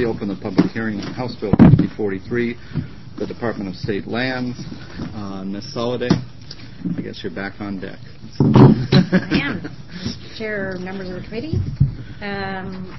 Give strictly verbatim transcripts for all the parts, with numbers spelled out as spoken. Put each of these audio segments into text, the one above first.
three, open the public hearing on House Bill fifty forty-three, the Department of State Lands. Uh, Miz Soliday, I guess you're back on deck. I am. Mister Chair, members of the committee. Um,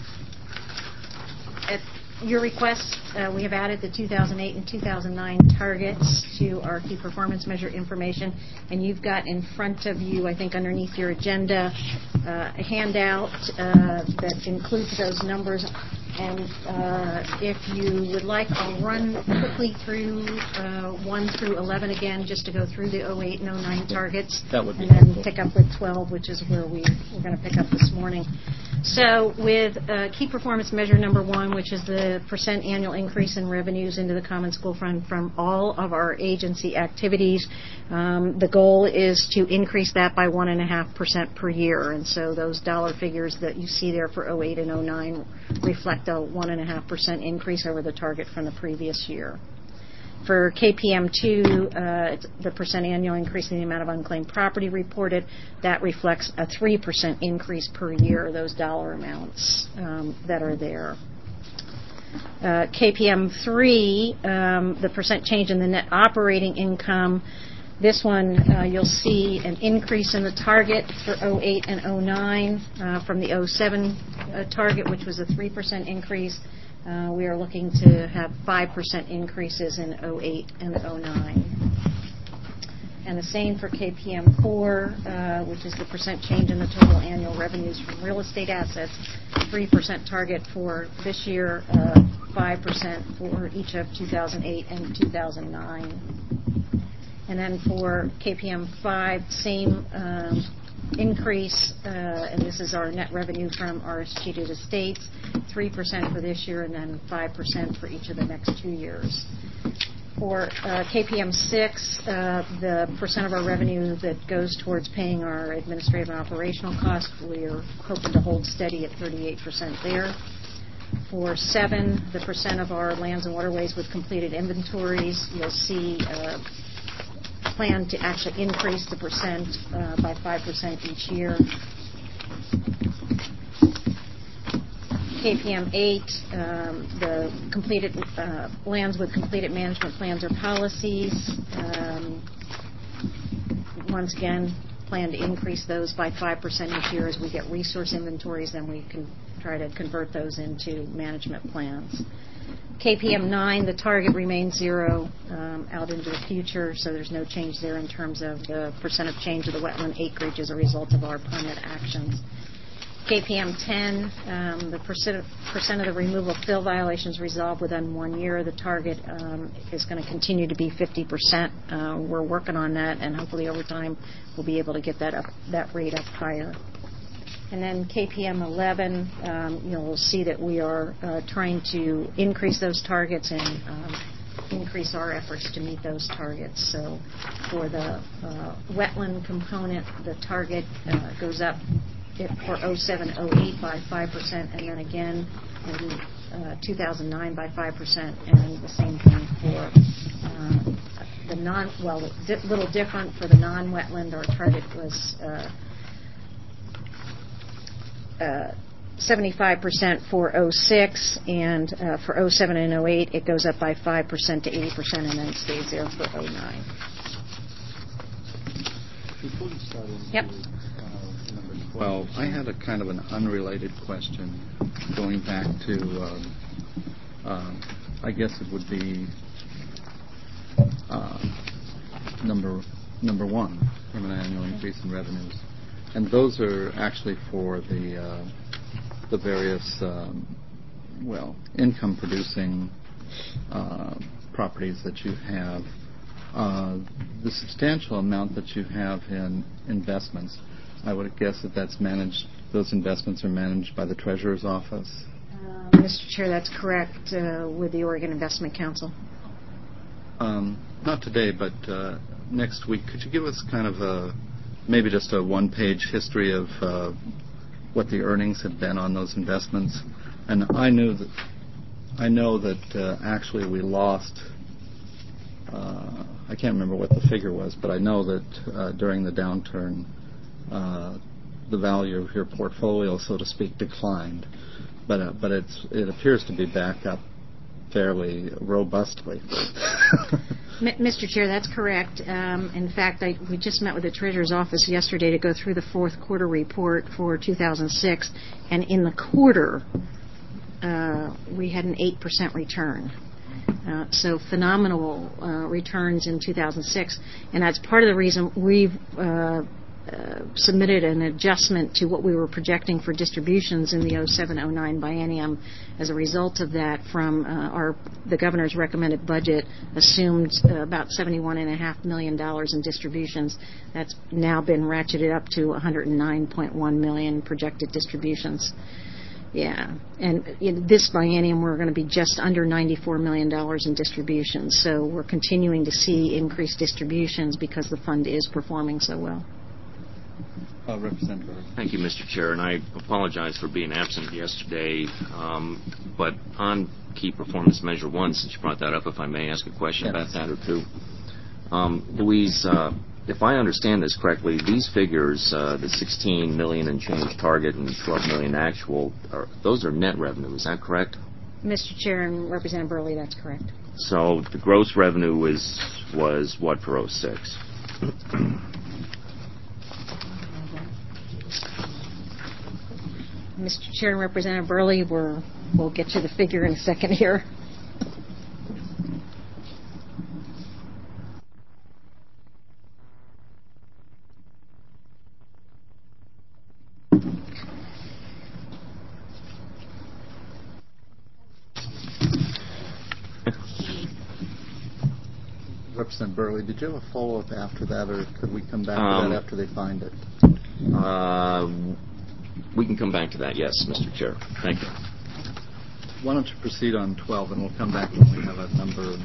at your request, uh, we have added the two thousand eight and two thousand nine targets to our key performance measure information, and you've got in front of you, I think underneath your agenda, uh, a handout uh, that includes those numbers. And uh, if you would like, I'll run quickly through uh, one through eleven again, just to go through the oh eight and oh nine targets. That would be and then helpful. Pick up with twelve, which is where we, we're going to pick up this morning. So with uh, key performance measure number one, which is the percent annual increase in revenues into the Common School Fund from all of our agency activities, um, the goal is to increase that by one point five percent per year. And so those dollar figures that you see there for oh eight and oh nine reflect a one point five percent increase over the target from the previous year. For K P M two, uh, the percent annual increase in the amount of unclaimed property reported, that reflects a three percent increase per year, those dollar amounts um, that are there. Uh, K P M three, um, the percent change in the net operating income, this one uh, you'll see an increase in the target for oh eight and oh nine uh, from the oh seven uh, target, which was a three percent increase. Uh, we are looking to have five percent increases in oh eight and oh nine. And the same for K P M four, uh, which is the percent change in the total annual revenues from real estate assets, three percent target for this year, uh, five percent for each of two thousand eight and two thousand nine. And then for K P M five, same um, increase, uh, and this is our net revenue from our escheated estates, three percent for this year and then five percent for each of the next two years. For uh, K P M six, uh, the percent of our revenue that goes towards paying our administrative and operational costs, we are hoping to hold steady at thirty-eight percent there. For seven, the percent of our lands and waterways with completed inventories, you'll see uh, plan to actually increase the percent uh, by five percent each year. K P M eight, um, the completed uh, lands with completed management plans or policies. Um, once again, plan to increase those by five percent each year as we get resource inventories, then we can try to convert those into management plans. K P M nine, the target remains zero um, out into the future, so there's no change there in terms of the percent of change of the wetland acreage as a result of our permit actions. K P M ten, um, the percent, percent of the removal of fill violations resolved within one year. The target um, is going to continue to be fifty percent. Uh, we're working on that, and hopefully over time we'll be able to get that up, that rate up higher. And then K P M eleven, um, you'll see that we are uh, trying to increase those targets and um, increase our efforts to meet those targets. So for the uh, wetland component, the target uh, goes up for oh seven oh eight by five percent, and then again in uh, two thousand nine by five percent, and the same thing for uh, the non, well, a di- little different for the non-wetland. Our target was uh, uh, seventy-five percent for oh six, and uh, for oh seven and oh eight it goes up by five percent to eighty percent, and then stays there for oh nine. Before we start into Yep. uh, number twelve, I had a kind of an unrelated question going back to, um, uh, I guess it would be uh, number number one, from an annual increase in revenues. And those are actually for the uh, the various, um, well, income-producing uh, properties that you have. Uh, the substantial amount that you have in investments, I would guess that that's managed. Those investments are managed by the Treasurer's Office. Uh, Mister Chair, that's correct, uh, with the Oregon Investment Council. Um, not today, but uh, next week. Could you give us kind of a maybe just a one-page history of uh, what the earnings have been on those investments? And I knew that I know that uh, actually we lost. Uh, I can't remember what the figure was, but I know that uh, during the downturn, uh, the value of your portfolio, so to speak, declined. but uh, but it's it appears to be back up fairly robustly. Mister Chair, that's correct. Um, in fact, I, we just met with the Treasurer's Office yesterday to go through the fourth quarter report for two thousand six, and in the quarter, uh, we had an eight percent return. Uh, so phenomenal uh, returns in two thousand six, and that's part of the reason we've uh, uh, submitted an adjustment to what we were projecting for distributions in the oh seven oh nine biennium. As a result of that, from uh, our the governor's recommended budget assumed uh, about seventy-one point five million dollars in distributions. That's now been ratcheted up to one hundred nine point one million dollars projected distributions. Yeah, and in this biennium we're going to be just under ninety-four million dollars in distributions. So we're continuing to see increased distributions because the fund is performing so well. Uh, Representative. Thank you, Mister Chair, and I apologize for being absent yesterday. Um, but on Key Performance Measure One, since you brought that up, if I may ask a question yes. about that or two, um, Louise. Uh, If I understand this correctly, these figures, uh, the sixteen million dollars and change target and twelve million dollars actual, are, those are net revenue. Is that correct? Mister Chair and Representative Burley, that's correct. So the gross revenue was was what for oh six? Mister Chair and Representative Burley, we're, we'll get you the figure in a second here. Representative Burley, did you have a follow-up after that, or could we come back um, to that after they find it? Uh, we can come back to that, yes, Mister Chair. Thank you. Why don't you proceed on twelve, and we'll come back when we have a number.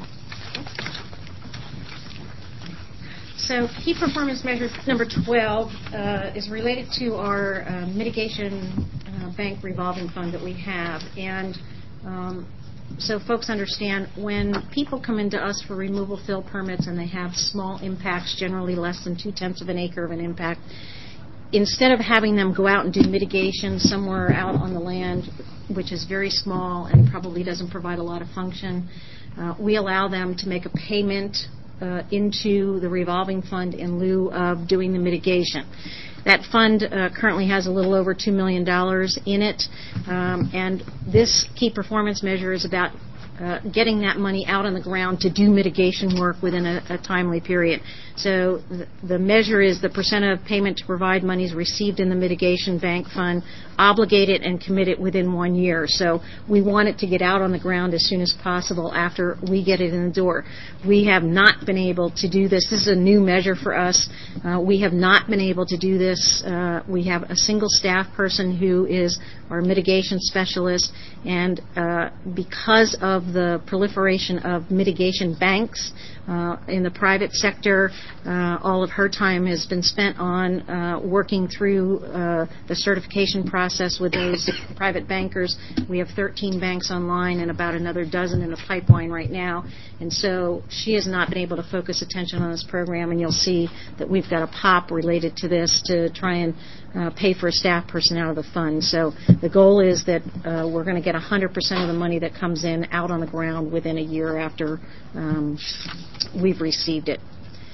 So key performance measure number twelve uh, is related to our uh, mitigation uh, bank revolving fund that we have. And um, so folks understand when people come into us for removal fill permits and they have small impacts, generally less than two-tenths of an acre of an impact, instead of having them go out and do mitigation somewhere out on the land, which is very small and probably doesn't provide a lot of function, uh, we allow them to make a payment uh, into the revolving fund in lieu of doing the mitigation. That fund uh, currently has a little over two million dollars in it, um, and this key performance measure is about uh, getting that money out on the ground to do mitigation work within a, a timely period. So th- the measure is the percent of payment to provide monies received in the mitigation bank fund, obligated and committed within one year. So we want it to get out on the ground as soon as possible after we get it in the door. We have not been able to do this. This is a new measure for us. Uh, we have not been able to do this. Uh, we have a single staff person who is our mitigation specialist, and uh, because of the proliferation of mitigation banks uh, in the private sector, uh, all of her time has been spent on uh, working through uh, the certification process with those private bankers. We have thirteen banks online and about another dozen in the pipeline right now, and so she has not been able to focus attention on this program, and you'll see that we've got a pop related to this to try and uh, pay for a staff person out of the fund. So the goal is that uh, we're going to get one hundred percent of the money that comes in out on the ground within a year after um, we've received it.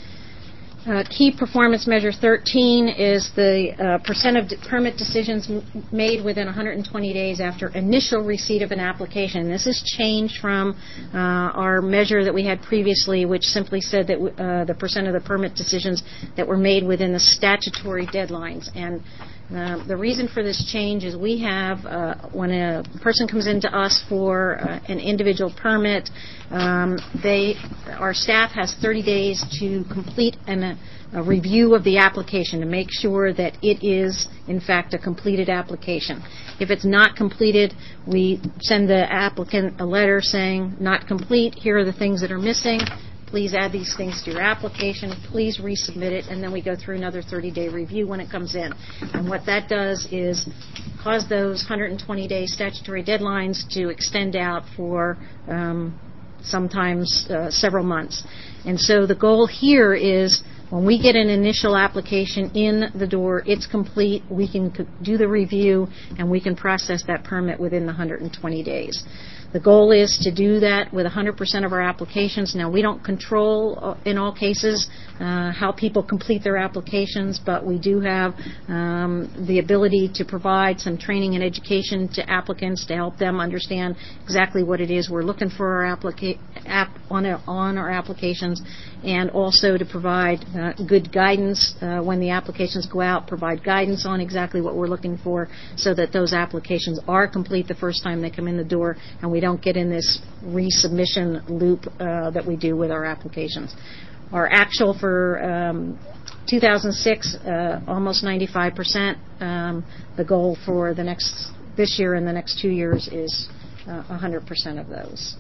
Uh, key performance measure thirteen is the uh, percent of de- permit decisions m- made within one hundred twenty days after initial receipt of an application. This has changed from uh, our measure that we had previously, which simply said that w- uh, the percent of the permit decisions that were made within the statutory deadlines. And Uh, the reason for this change is we have, uh, when a person comes into us for uh, an individual permit, um, they, our staff has thirty days to complete an, a, a review of the application to make sure that it is, in fact, a completed application. If it's not completed, we send the applicant a letter saying, not complete, here are the things that are missing. Please add these things to your application. Please resubmit it, and then we go through another thirty-day review when it comes in. And what that does is cause those one hundred twenty day statutory deadlines to extend out for um, sometimes uh, several months. And so the goal here is When we get an initial application in the door, it's complete, we can c- do the review, and we can process that permit within the one hundred twenty days. The goal is to do that with one hundred percent of our applications. Now, we don't control, uh, in all cases, uh, how people complete their applications, but we do have um, the ability to provide some training and education to applicants to help them understand exactly what it is we're looking for our applica- app on, our, on our applications, and also to provide uh, good guidance uh, when the applications go out, provide guidance on exactly what we're looking for so that those applications are complete the first time they come in the door, and we don't get in this resubmission loop uh, that we do with our applications. Our actual for um, two thousand six, uh, almost ninety-five percent. Um, the goal for the next this year and the next two years is uh, one hundred percent of those.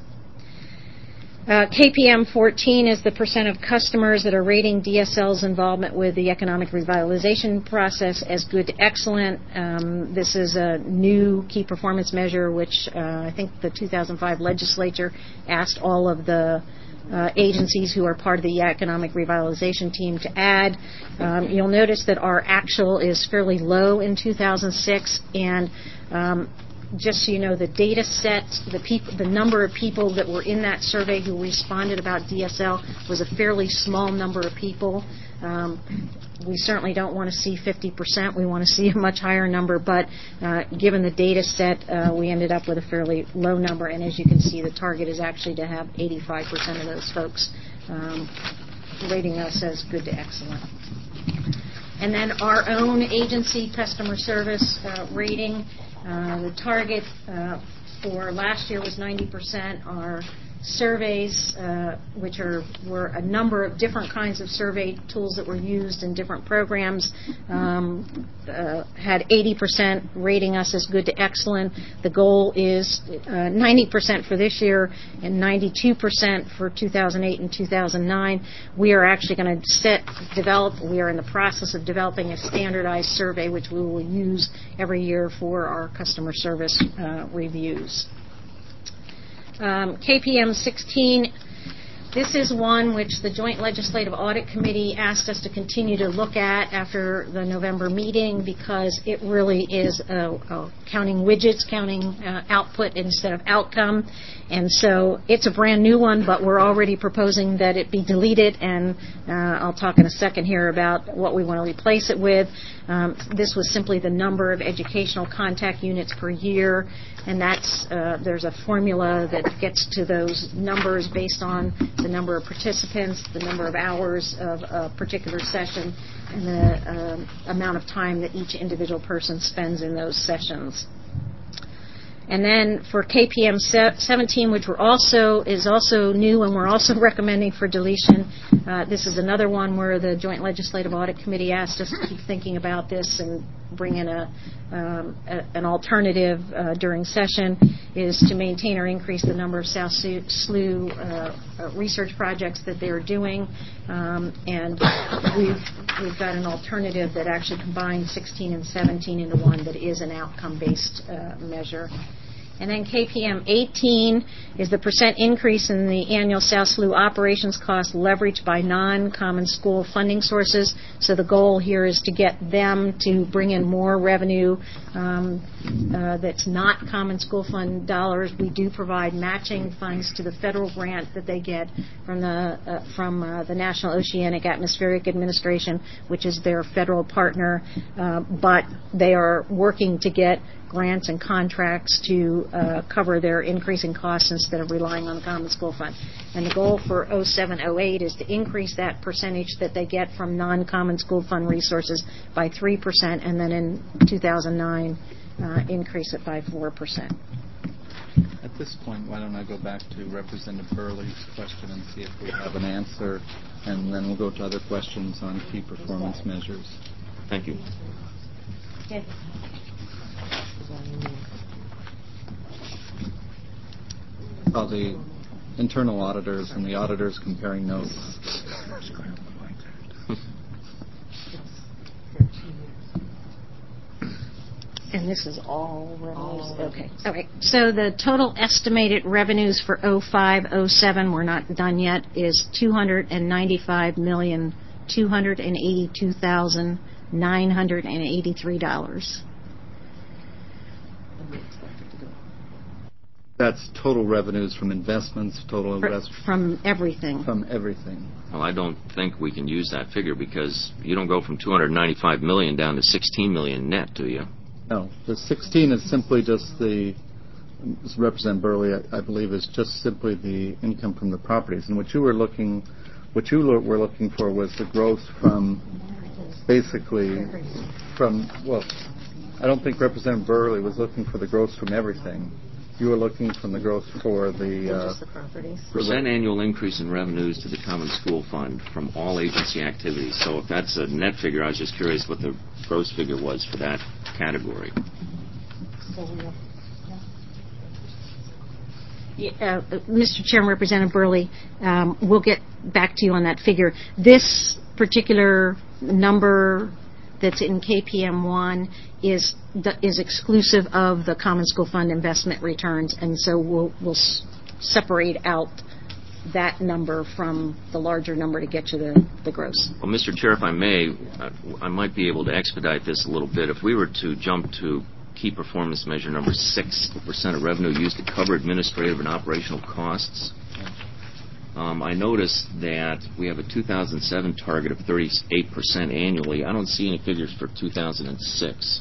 Uh, K P M fourteen is the percent of customers that are rating D S L's involvement with the economic revitalization process as good to excellent. Um, this is a new key performance measure, which uh, I think the two thousand five legislature asked all of the uh, agencies who are part of the economic revitalization team to add. Um, you'll notice that our actual is fairly low in two thousand six, and um, just so you know, the data set, the peop- the number of people that were in that survey who responded about D S L was a fairly small number of people. Um, we certainly don't want to see fifty percent. We want to see a much higher number, but uh, given the data set, uh, we ended up with a fairly low number, and as you can see, the target is actually to have eighty-five percent of those folks um, rating us as good to excellent. And then our own agency customer service uh, rating. Uh, the target uh, for last year was ninety percent. Our surveys, uh, which are were a number of different kinds of survey tools that were used in different programs, um, uh, had eighty percent rating us as good to excellent. The goal is uh, ninety percent for this year and ninety-two percent for two thousand eight and two thousand nine. We are actually going to set, develop, we are in the process of developing a standardized survey which we will use every year for our customer service uh, reviews. Um, K P M sixteen, this is one which the Joint Legislative Audit Committee asked us to continue to look at after the November meeting because it really is uh, uh, counting widgets, counting uh, output instead of outcome. And so it's a brand new one, but we're already proposing that it be deleted, and uh, I'll talk in a second here about what we want to replace it with. Um, this was simply the number of educational contact units per year, and that's uh, there's a formula that gets to those numbers based on the number of participants, the number of hours of a particular session, and the um, amount of time that each individual person spends in those sessions. And then for K P M seventeen, which we're also is also new and we're also recommending for deletion, uh, this is another one where the Joint Legislative Audit Committee asked us to keep thinking about this and bring in a, um, a an alternative uh, during session, is to maintain or increase the number of South S L U uh, uh, research projects that they are doing. Um, and we've, we've got an alternative that actually combines sixteen and seventeen into one that is an outcome-based uh, measure. And then K P M eighteen is the percent increase in the annual South S L U operations cost leveraged by non-common school funding sources. So the goal here is to get them to bring in more revenue um, uh, that's not common school fund dollars. We do provide matching funds to the federal grant that they get from the uh, from uh, the National Oceanic Atmospheric Administration, which is their federal partner, uh, but they are working to get grants and contracts to uh, cover their increasing costs instead of relying on the Common School Fund. And the goal for oh seven oh eight is to increase that percentage that they get from non-Common School Fund resources by three percent, and then in two thousand nine uh, increase it by four percent. At this point, why don't I go back to Representative Burley's question and see if we have an answer, and then we'll go to other questions on key performance measures. Thank you. Okay. Oh, the internal auditors and the auditors comparing notes. And this is all revenues? Okay. All right. So the total estimated revenues for oh five oh seven, we're not done yet, is two hundred ninety-five million two hundred eighty-two thousand nine hundred eighty-three dollars. That's total revenues from investments, total invest From everything. from everything. Well, I don't think we can use that figure because you don't go from two hundred ninety-five million dollars down to sixteen million dollars net, do you? No, the sixteen is simply just the, Representative Burley, I, I believe, is just simply the income from the properties. And what you were looking, what you lo- were looking for was the growth from, basically, from, well, I don't think Representative Burley was looking for the growth from everything. You were looking from the growth for the... Uh, just the properties. Percent annual increase in revenues to the Common School Fund from all agency activities. So if that's a net figure, I was just curious what the gross figure was for that category. Yeah, uh, Mister Chairman, Representative Burley, um, we'll get back to you on that figure. This particular number that's in K P M one is the, is exclusive of the Common School Fund investment returns, and so we'll we'll s- separate out that number from the larger number to get to the, the gross. Well, Mister Chair, if I may, I, I might be able to expedite this a little bit. If we were to jump to key performance measure number six, percent of revenue used to cover administrative and operational costs, um, I noticed that we have a two thousand seven target of thirty-eight percent annually. I don't see any figures for two thousand six.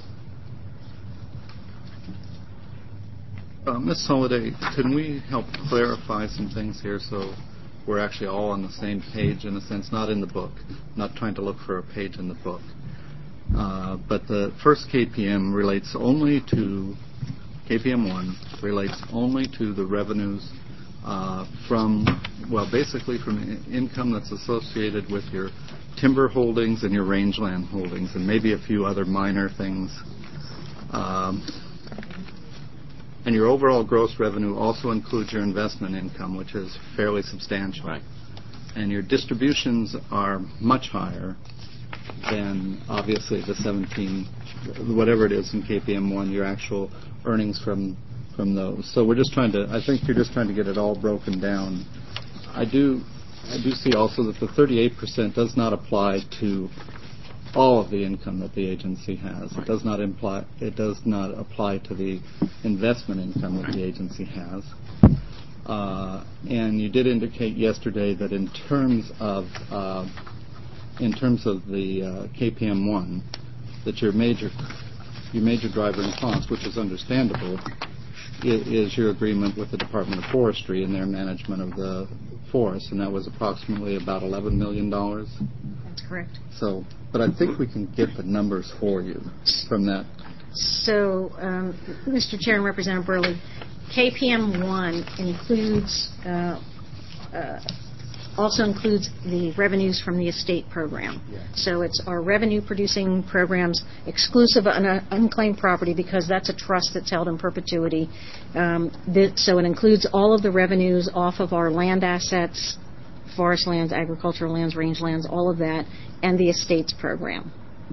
Uh, Miz Soliday, can we help clarify some things here so we're actually all on the same page, in a sense, not in the book, not trying to look for a page in the book. Uh, but the first K P M relates only to, K P M one relates only to the revenues uh, from, well, basically from I- income that's associated with your timber holdings and your rangeland holdings, and maybe a few other minor things. Um, And your overall gross revenue also includes your investment income, which is fairly substantial. Right. And your distributions are much higher than, obviously, the seventeen, whatever it is in K P M one, your actual earnings from from those. So we're just trying to, I think you're just trying to get it all broken down. I do, I do see also that the thirty-eight percent does not apply to all of the income that the agency has. It does not imply, it does not apply to the investment income that the agency has. Uh, and you did indicate yesterday that in terms of uh, in terms of the uh, K P M one, that your major your major driver in cost, which is understandable, i- is your agreement with the Department of Forestry and their management of the forest, and that was approximately about eleven million dollars. That's correct. So, but I think we can get the numbers for you from that. So, um, Mister Chair and Representative Burley, K P M one includes, uh, uh, also includes the revenues from the estate program. Yeah. So it's our revenue-producing programs exclusive of un- unclaimed property, because that's a trust that's held in perpetuity. Um, th- so it includes all of the revenues off of our land assets, forest lands, agricultural lands, range lands, all of that, and the estates program.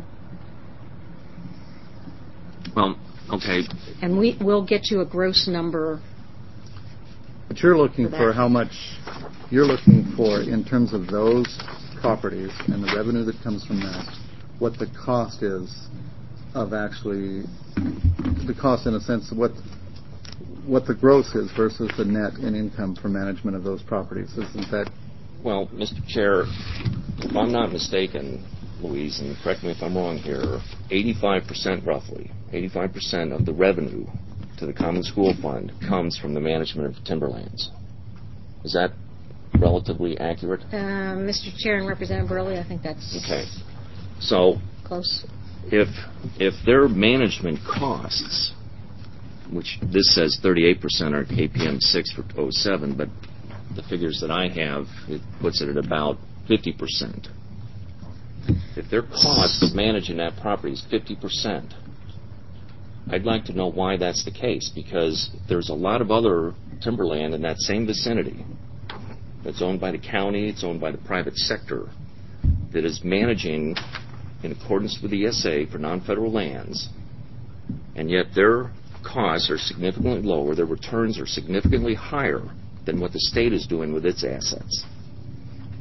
Well, okay. And we will get you a gross number. But you're looking For for, that. how much, you're looking for, in terms of those properties and the revenue that comes from that, what the cost is of actually, the cost in a sense, what what the gross is versus the net in income for management of those properties. Isn't that? Well, Mister Chair, if I'm not mistaken, Louise, and correct me if I'm wrong here, eighty-five percent roughly, eighty-five percent of the revenue to the Common School Fund comes from the management of timberlands. Is that relatively accurate? Uh, Mister Chair and Representative Burley, I think that's Okay. So close. if if their management costs, which this says thirty-eight percent are K P M six for oh seven, but the figures that I have, it puts it at about fifty percent. If their cost of managing that property is fifty percent, I'd like to know why that's the case, because there's a lot of other timberland in that same vicinity that's owned by the county, it's owned by the private sector, that is managing in accordance with the E S A for non-federal lands, and yet their costs are significantly lower, their returns are significantly higher than what the state is doing with its assets.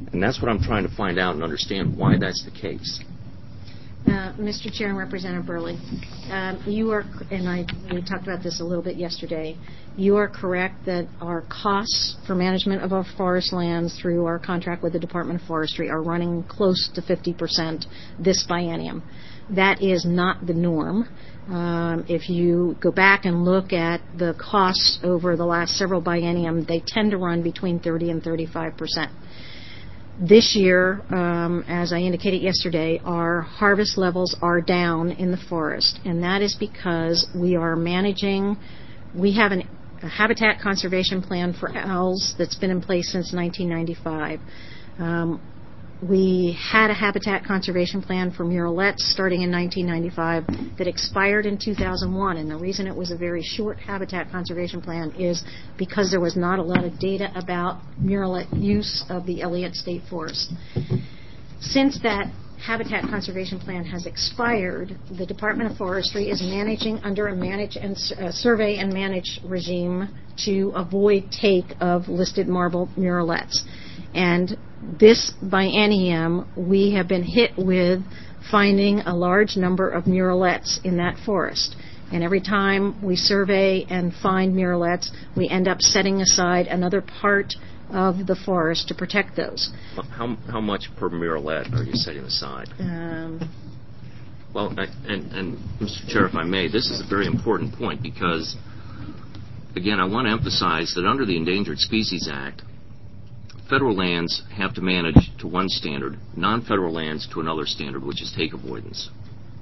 And that's what I'm trying to find out and understand why that's the case. Uh, Mister Chair and Representative Burley, um, you are, and I we talked about this a little bit yesterday, you are correct that our costs for management of our forest lands through our contract with the Department of Forestry are running close to fifty percent this biennium. That is not the norm. Um, if you go back and look at the costs over the last several biennium, they tend to run between thirty and thirty-five percent. This year, um, as I indicated yesterday, our harvest levels are down in the forest, and that is because we are managing, we have an, a habitat conservation plan for owls that's been in place since nineteen ninety-five. Um, we had a habitat conservation plan for murrelets starting in nineteen ninety-five that expired in two thousand one, and the reason it was a very short habitat conservation plan is because there was not a lot of data about murrelet use of the Elliott State Forest. Since that habitat conservation plan has expired, the Department of Forestry is managing under a manage and uh, survey and manage regime to avoid take of listed marble murrelets. And this biennium, we have been hit with finding a large number of murrelets in that forest. And every time we survey and find murrelets, we end up setting aside another part of the forest to protect those. How, how much per murrelet are you setting aside? Um, well, I, and, and Mister Chair, if I may, this is a very important point because, again, I want to emphasize that under the Endangered Species Act, federal lands have to manage to one standard, non-federal lands to another standard, which is take avoidance.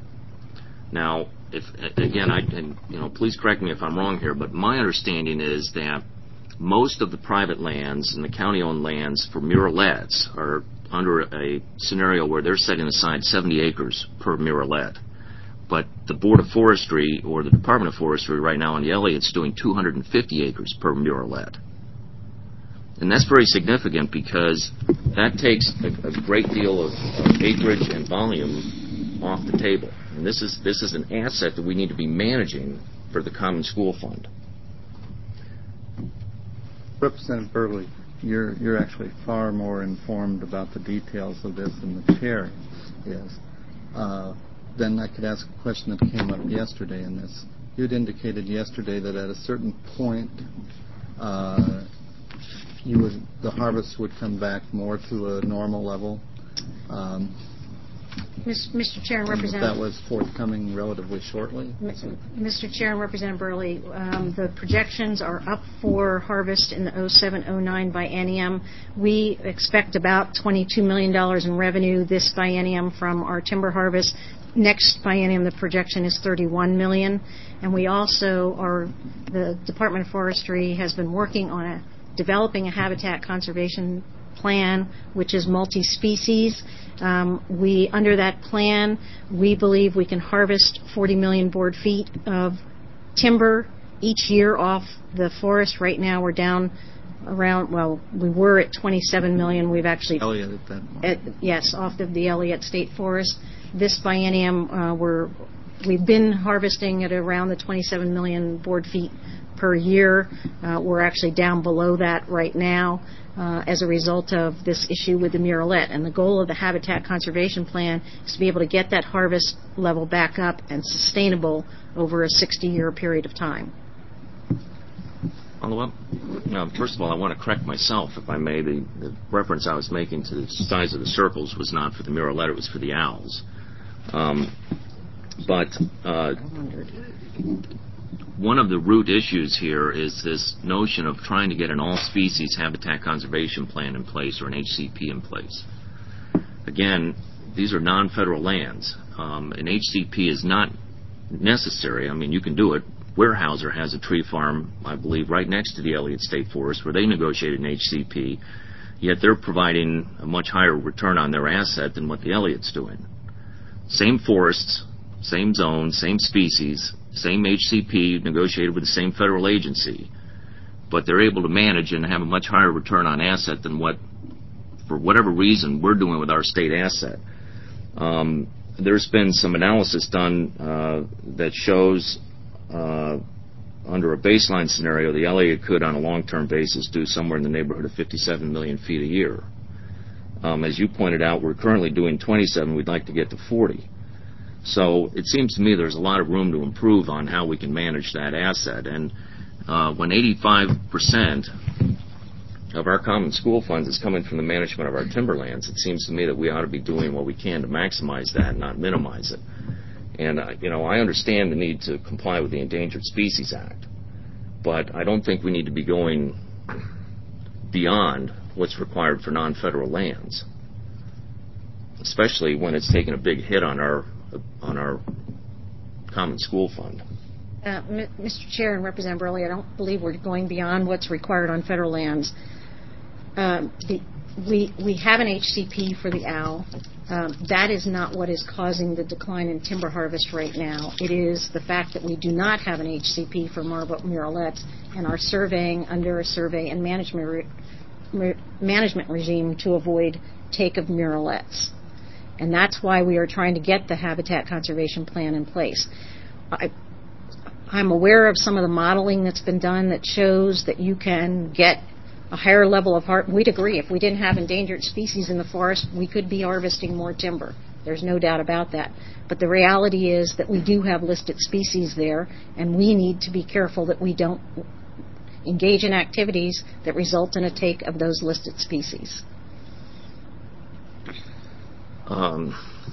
Now, if again, I and you know, please correct me if I'm wrong here, but my understanding is that most of the private lands and the county-owned lands for murrelets are under a scenario where they're setting aside seventy acres per murrelet. But the Board of Forestry or the Department of Forestry right now in the Elliott's doing two hundred fifty acres per murrelet. And that's very significant because that takes a, a great deal of, of acreage and volume off the table. And this is this is an asset that we need to be managing for the Common School Fund. Representative Burley, you're you're actually far more informed about the details of this than the chair is. Uh, then I could ask a question that came up yesterday in this. You had indicated yesterday that at a certain point, uh, you would the harvest would come back more to a normal level. Um, Mister Chair and Representative. That was forthcoming relatively shortly. Mister Chair and Representative Burley, um, the projections are up for harvest in the oh seven oh nine biennium. We expect about twenty-two million dollars in revenue this biennium from our timber harvest. Next biennium, the projection is thirty-one million dollars. And we also are, the Department of Forestry has been working on a, developing a habitat conservation plan, which is multi-species. Um, we, under that plan, we believe we can harvest forty million board feet of timber each year off the forest. Right now, we're down around, well, we were at twenty-seven million. We've actually, Elliott at that point. At, yes, off of the Elliott State Forest. This biennium, uh, we're we've been harvesting at around the twenty-seven million board feet per year. Uh, we're actually down below that right now uh, as a result of this issue with the murrelet. And the goal of the Habitat Conservation Plan is to be able to get that harvest level back up and sustainable over a sixty-year period of time. Well, now, first of all, I want to correct myself, if I may. The, the reference I was making to the size of the circles was not for the murrelet, it was for the owls. Um, but uh, one of the root issues here is this notion of trying to get an all-species habitat conservation plan in place or an H C P in place. Again, these are non-federal lands. Um, an H C P is not necessary. I mean, you can do it. Weyerhaeuser has a tree farm, I believe, right next to the Elliott State Forest where they negotiated an H C P, yet they're providing a much higher return on their asset than what the Elliott's doing. Same forests, same zone, same species, same H C P negotiated with the same federal agency, but they're able to manage and have a much higher return on asset than what, for whatever reason, we're doing with our state asset. Um, there's been some analysis done uh, that shows uh, under a baseline scenario, the Elliott could, on a long-term basis, do somewhere in the neighborhood of fifty-seven million feet a year. Um, as you pointed out, we're currently doing twenty-seven. We'd like to get to forty. So it seems to me there's a lot of room to improve on how we can manage that asset. And uh, when eighty-five percent of our common school funds is coming from the management of our timberlands, it seems to me that we ought to be doing what we can to maximize that, not minimize it. And, uh, you know, I understand the need to comply with the Endangered Species Act, but I don't think we need to be going beyond what's required for non-federal lands, especially when it's taken a big hit on our on our common school fund. Uh, M- Mister Chair and Representative Burley, I don't believe we're going beyond what's required on federal lands. Um, the, we we have an H C P for the owl. Um, that is not what is causing the decline in timber harvest right now. It is the fact that we do not have an H C P for marbled murrelets and are surveying under a survey and management re- re- management regime to avoid take of murrelets. And that's why we are trying to get the habitat conservation plan in place. I, I'm aware of some of the modeling that's been done that shows that you can get a higher level of har- we'd agree if we didn't have endangered species in the forest, we could be harvesting more timber. There's no doubt about that. But the reality is that we do have listed species there, and we need to be careful that we don't engage in activities that result in a take of those listed species. Um,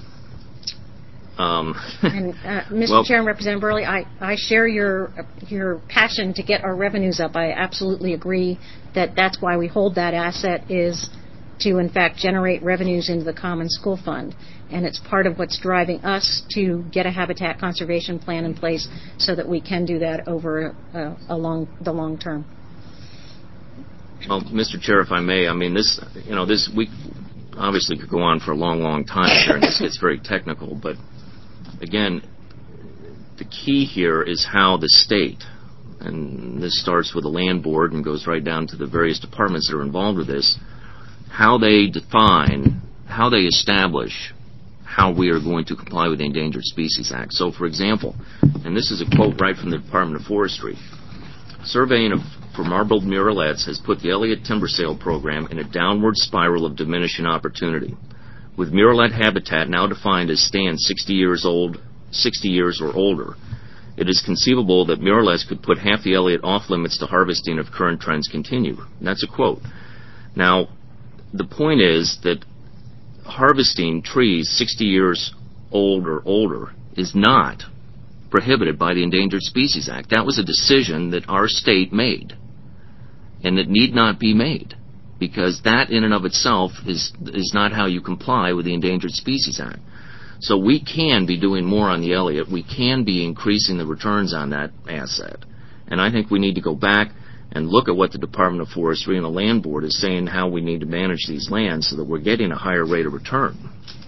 um, and uh, Mister Well, Chair and Representative Burley, I, I share your your passion to get our revenues up. I absolutely agree that that's why we hold that asset, is to in fact generate revenues into the Common School Fund, and it's part of what's driving us to get a habitat conservation plan in place so that we can do that over uh, a long the long term. Well, Mister Chair, if I may, I mean this, you know, this we obviously could go on for a long, long time here, and this gets very technical, but again, the key here is how the state, and this starts with the land board and goes right down to the various departments that are involved with this, how they define, how they establish how we are going to comply with the Endangered Species Act. So, for example, and this is a quote right from the Department of Forestry, surveying of, for marbled murrelets has put the Elliott Timber Sale Program in a downward spiral of diminishing opportunity. With murrelet habitat now defined as stands sixty years old, sixty years or older, it is conceivable that murrelets could put half the Elliott off limits to harvesting if current trends continue. And that's a quote. Now, the point is that harvesting trees sixty years old or older is not prohibited by the Endangered Species Act. That was a decision that our state made, and that need not be made, because that in and of itself is is not how you comply with the Endangered Species Act. So we can be doing more on the Elliott. We can be increasing the returns on that asset. And I think we need to go back and look at what the Department of Forestry and the Land Board is saying, how we need to manage these lands so that we're getting a higher rate of return.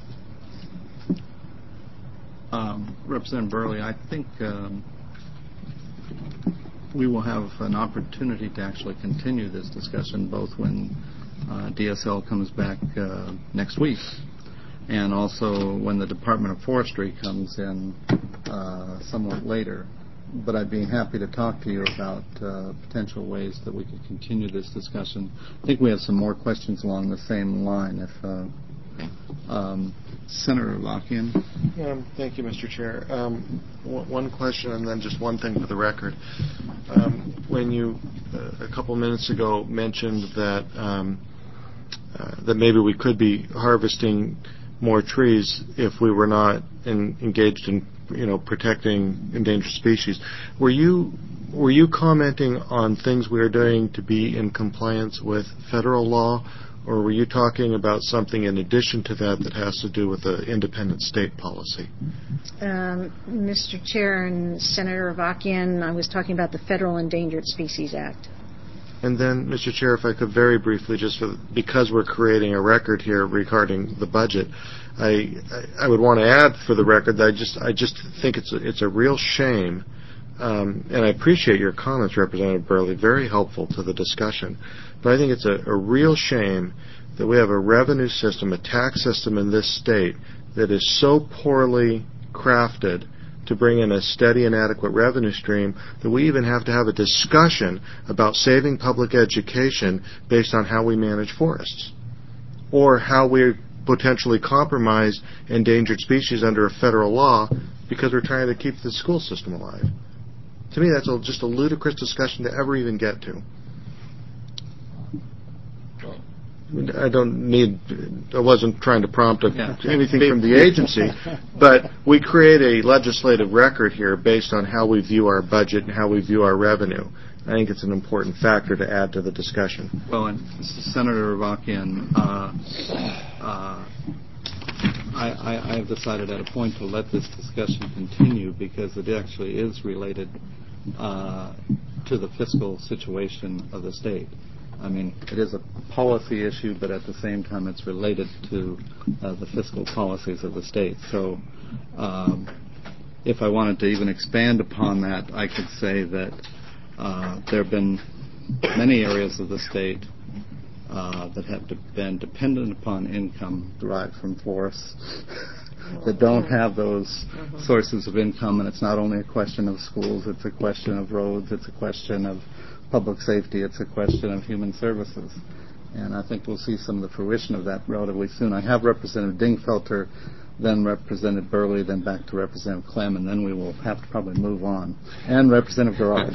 Um, Representative Burley, I think um, we will have an opportunity to actually continue this discussion both when uh, D S L comes back uh, next week and also when the Department of Forestry comes in uh, somewhat later. But I'd be happy to talk to you about uh, potential ways that we could continue this discussion. I think we have some more questions along the same line. If uh, um, Senator Lockian. Um, thank you, Mister Chair. Um, w- one question and then just one thing for the record. Um, when you, uh, a couple minutes ago, mentioned that um, uh, that maybe we could be harvesting more trees if we were not in, engaged in, you know, protecting endangered species, were you were you commenting on things we are doing to be in compliance with federal law, or were you talking about something in addition to that that has to do with the independent state policy? Um, Mister Chair and Senator Avakian, I was talking about the Federal Endangered Species Act. And then, Mister Chair, if I could very briefly, just for, because we're creating a record here regarding the budget, I, I, I would want to add for the record that I just I just think it's a, it's a real shame, um, and I appreciate your comments, Representative Burley, very helpful to the discussion, but I think it's a, a real shame that we have a revenue system, a tax system in this state that is so poorly crafted to bring in a steady and adequate revenue stream that we even have to have a discussion about saving public education based on how we manage forests. or how we potentially compromise endangered species under a federal law because we're trying to keep the school system alive. To me, that's a, just a ludicrous discussion to ever even get to. I don't need, I wasn't trying to prompt a, Yeah. anything from the agency, but we create a legislative record here based on how we view our budget and how we view our revenue. I think it's an important factor to add to the discussion. Well, and Senator Avakian, uh, uh, I, I, I have decided at a point to let this discussion continue because it actually is related uh, to the fiscal situation of the state. I mean, it is a policy issue, but at the same time it's related to uh, the fiscal policies of the state. So um, if I wanted to even expand upon that, I could say that uh, there have been many areas of the state uh, that have de- been dependent upon income derived from forests that don't have those mm-hmm. sources of income, and it's not only a question of schools, it's a question of roads, it's a question of public safety, it's a question of human services. And I think we'll see some of the fruition of that relatively soon. I have Representative Dingfelter, then Representative Burley, then back to Representative Clem, and then we will have to probably move on. And Representative Garrard.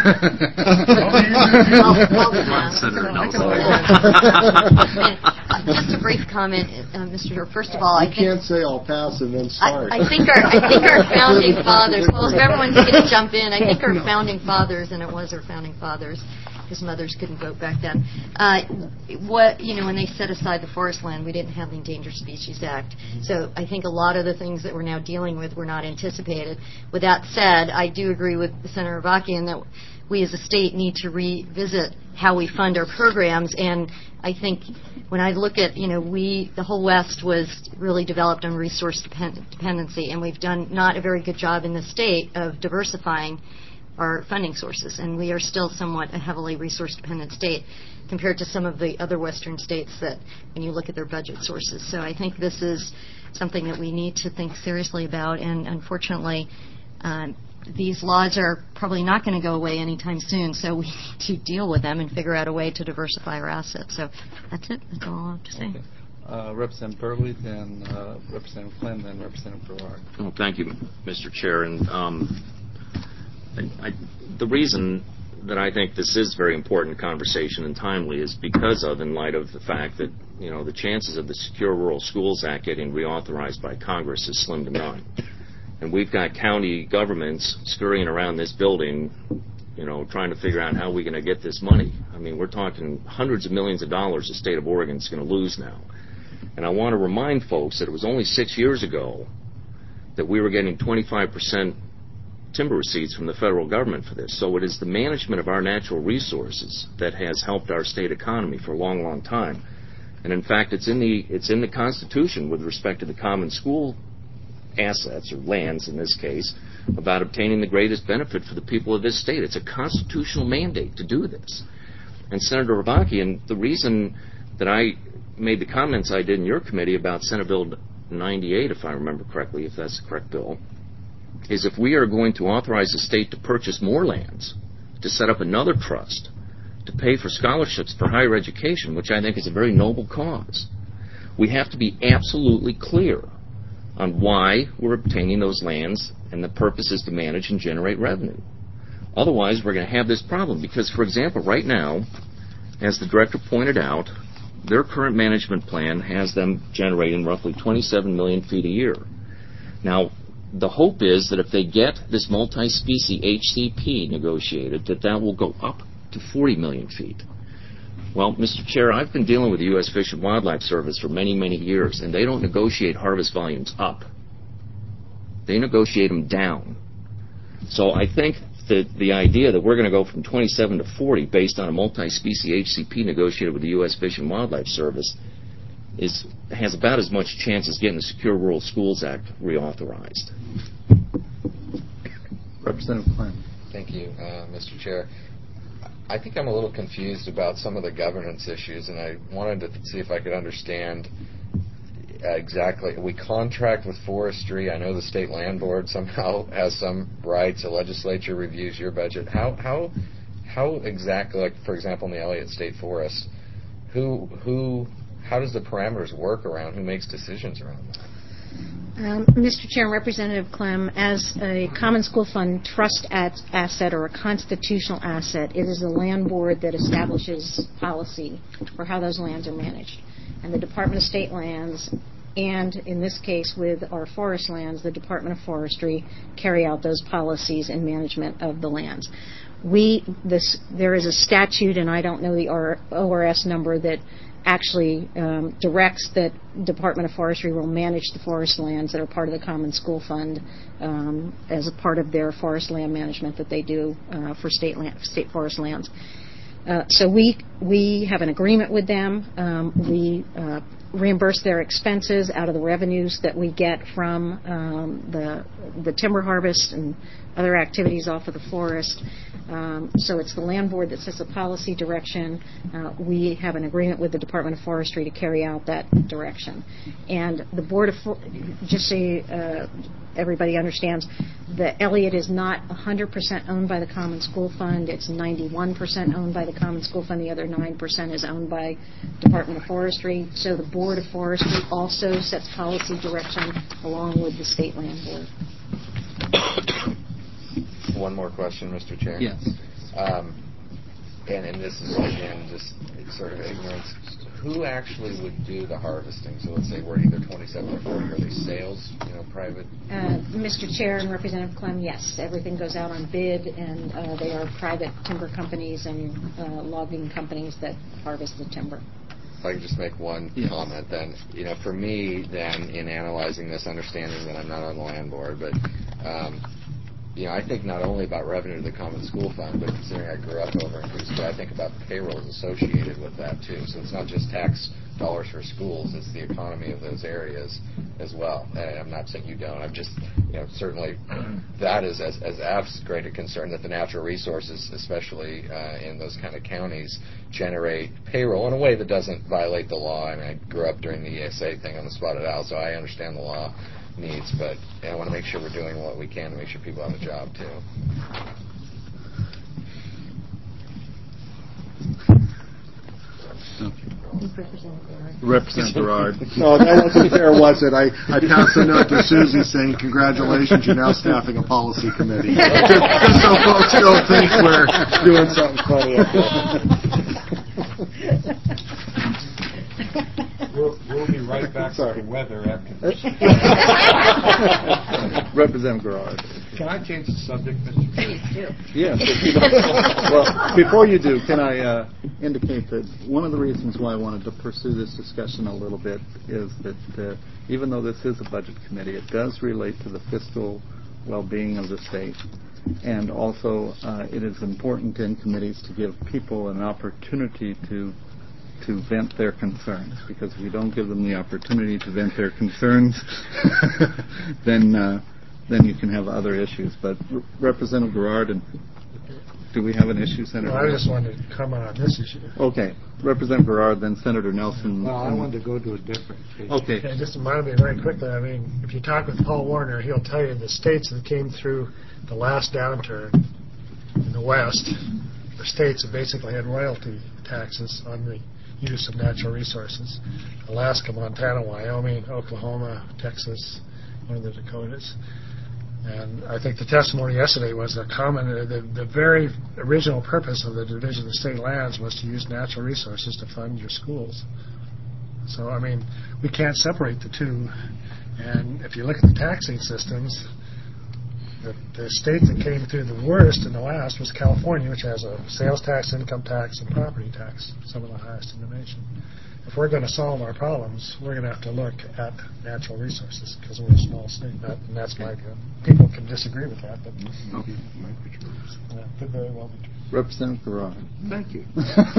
Just a brief comment, uh, Mister Chair. First of all, I you think, can't say I'll pass and then start. I, I think our I think our founding fathers. Well, if everyone's going to jump in, I think our founding fathers, and it was our founding fathers, because mothers couldn't vote back then. Uh, what you know, when they set aside the forest land, we didn't have the Endangered Species Act. So I think a lot of the things that we're now dealing with were not anticipated. With that said, I do agree with Senator Avakian that we as a state need to revisit how we fund our programs. And I think when I look at, you know, we, the whole West was really developed on resource depend- dependency, and we've done not a very good job in the state of diversifying our funding sources, and we are still somewhat a heavily resource-dependent state compared to some of the other Western states that, when you look at their budget sources. So I think this is something that we need to think seriously about, and unfortunately, um, these laws are probably not going to go away anytime soon, so we need to deal with them and figure out a way to diversify our assets. So that's it. That's all I have to say. Okay. Uh, Representative Burley, then uh, Representative Clem, then Representative Garrard. Well, thank you, Mister Chair. And um, I, I, the reason that I think this is very important conversation and timely is because of, in light of the fact that, you know, the chances of the Secure Rural Schools Act getting reauthorized by Congress is slim to none. And we've got county governments scurrying around this building, you know, trying to figure out how we're going to get this money. I mean, we're talking hundreds of millions of dollars the state of Oregon is going to lose now. And I want to remind folks that it was only six years ago that we were getting twenty-five percent timber receipts from the federal government for this. So it is the management of our natural resources that has helped our state economy for a long, long time. And in fact, it's in the it's in the Constitution with respect to the common school assets, or lands in this case, about obtaining the greatest benefit for the people of this state. It's a constitutional mandate to do this. And Senator Avakian, the reason that I made the comments I did in your committee about Senate Bill ninety-eight, if I remember correctly, if that's the correct bill, is if we are going to authorize the state to purchase more lands, to set up another trust, to pay for scholarships for higher education, which I think is a very noble cause, we have to be absolutely clear on why we're obtaining those lands, and the purpose is to manage and generate revenue. Otherwise, we're going to have this problem because, for example, right now, as the director pointed out, their current management plan has them generating roughly twenty-seven million feet a year. Now, the hope is that if they get this multi-species H C P negotiated, that that will go up to forty million feet. Well, Mister Chair, I've been dealing with the U S Fish and Wildlife Service for many, many years, and they don't negotiate harvest volumes up. They negotiate them down. So I think that the idea that we're going to go from twenty-seven to forty based on a multi-species H C P negotiated with the U S Fish and Wildlife Service is has about as much chance as getting the Secure Rural Schools Act reauthorized. Representative Clem. Thank you, uh, Mister Chair. I think I'm a little confused about some of the governance issues, and I wanted to see if I could understand exactly. We contract with forestry. I know the state land board somehow has some rights. The legislature reviews your budget. How how how exactly, like for example, in the Elliott State Forest, who who how does the parameters work around who makes decisions around that? Um, Mister Chair and Representative Clem, as a Common School Fund trust at asset or a constitutional asset, it is the land board that establishes policy for how those lands are managed. And the Department of State Lands, and in this case with our forest lands, the Department of Forestry carry out those policies and management of the lands. We, this, there is a statute, and I don't know the O R S number, that actually um, directs that Department of Forestry will manage the forest lands that are part of the Common School Fund um, as a part of their forest land management that they do uh, for state land, state forest lands. Uh, so we we have an agreement with them. Um, we uh, reimburse their expenses out of the revenues that we get from um, the the timber harvest and other activities off of the forest. Um, so it's the land board that sets the policy direction. Uh, we have an agreement with the Department of Forestry to carry out that direction. And the board of, For- just so you, uh, everybody understands, the Elliott is not one hundred percent owned by the Common School Fund. It's ninety-one percent owned by the Common School Fund. The other nine percent is owned by Department of Forestry. So the Board of Forestry also sets policy direction along with the State Land Board. One more question, Mister Chair. Yes. Um, and, and this is, again, just sort of ignorance. Who actually would do the harvesting? So let's say we're either twenty-seven or forty. Are they sales, you know, private? Uh, Mister Chair and Representative Clem, yes. Everything goes out on bid, and uh, they are private timber companies and uh, logging companies that harvest the timber. If I could just make one Yes. comment, then, you know, for me, then, in analyzing this, understanding that I'm not on the land board, but, um, you know, I think not only about revenue to the Common School Fund, but considering I grew up over in Coos Bay, I think about payrolls associated with that, too. So it's not just tax dollars for schools, it's the economy of those areas as well. And I'm not saying you don't. I'm just, you know, certainly that is as, as as great a concern that the natural resources, especially uh, in those kind of counties, generate payroll in a way that doesn't violate the law. I mean, I grew up during the E S A thing on the spotted owl, so I understand the law needs, but you know, I want to make sure we're doing what we can to make sure people have a job, too. Representative Gerard. No, that wasn't fair, was it? I, I passed a note to Susie saying, congratulations, you're now staffing a policy committee. just, just so folks don't think we're doing something funny up there. We'll, we'll be right back to the weather after this. Representative Gerard. Can I change the subject, Mister Chair? Please do. Yes. If you don't. Well, before you do, can I uh, indicate that one of the reasons why I wanted to pursue this discussion a little bit is that uh, even though this is a budget committee, it does relate to the fiscal well-being of the state. And also, uh, it is important in committees to give people an opportunity to to vent their concerns, because if you don't give them the opportunity to vent their concerns, then uh, then you can have other issues. But R- Representative Gerard, and do we have an issue, Senator? Well, I just wanted to comment on this issue. Okay, Representative Gerard, then Senator Nelson. Well, I wanted to go to a different case. Okay. And just remind me very quickly, I mean, if you talk with Paul Warner, he'll tell you the states that came through the last downturn in the West are states that basically had royalty taxes on the use of natural resources. Alaska, Montana, Wyoming, Oklahoma, Texas, one of the Dakotas. And I think the testimony yesterday was a common, uh, the, the very original purpose of the Division of State Lands was to use natural resources to fund your schools. So, I mean, we can't separate the two. And if you look at the taxing systems, the, the state that came through the worst in the last was California, which has a sales tax, income tax, and property tax, some of the highest in the nation. If we're going to solve our problems, we're going to have to look at natural resources because we're a small state, that, and that's my view. People can disagree with that, but Okay. that could very well be true. Representative Gerard. Thank you.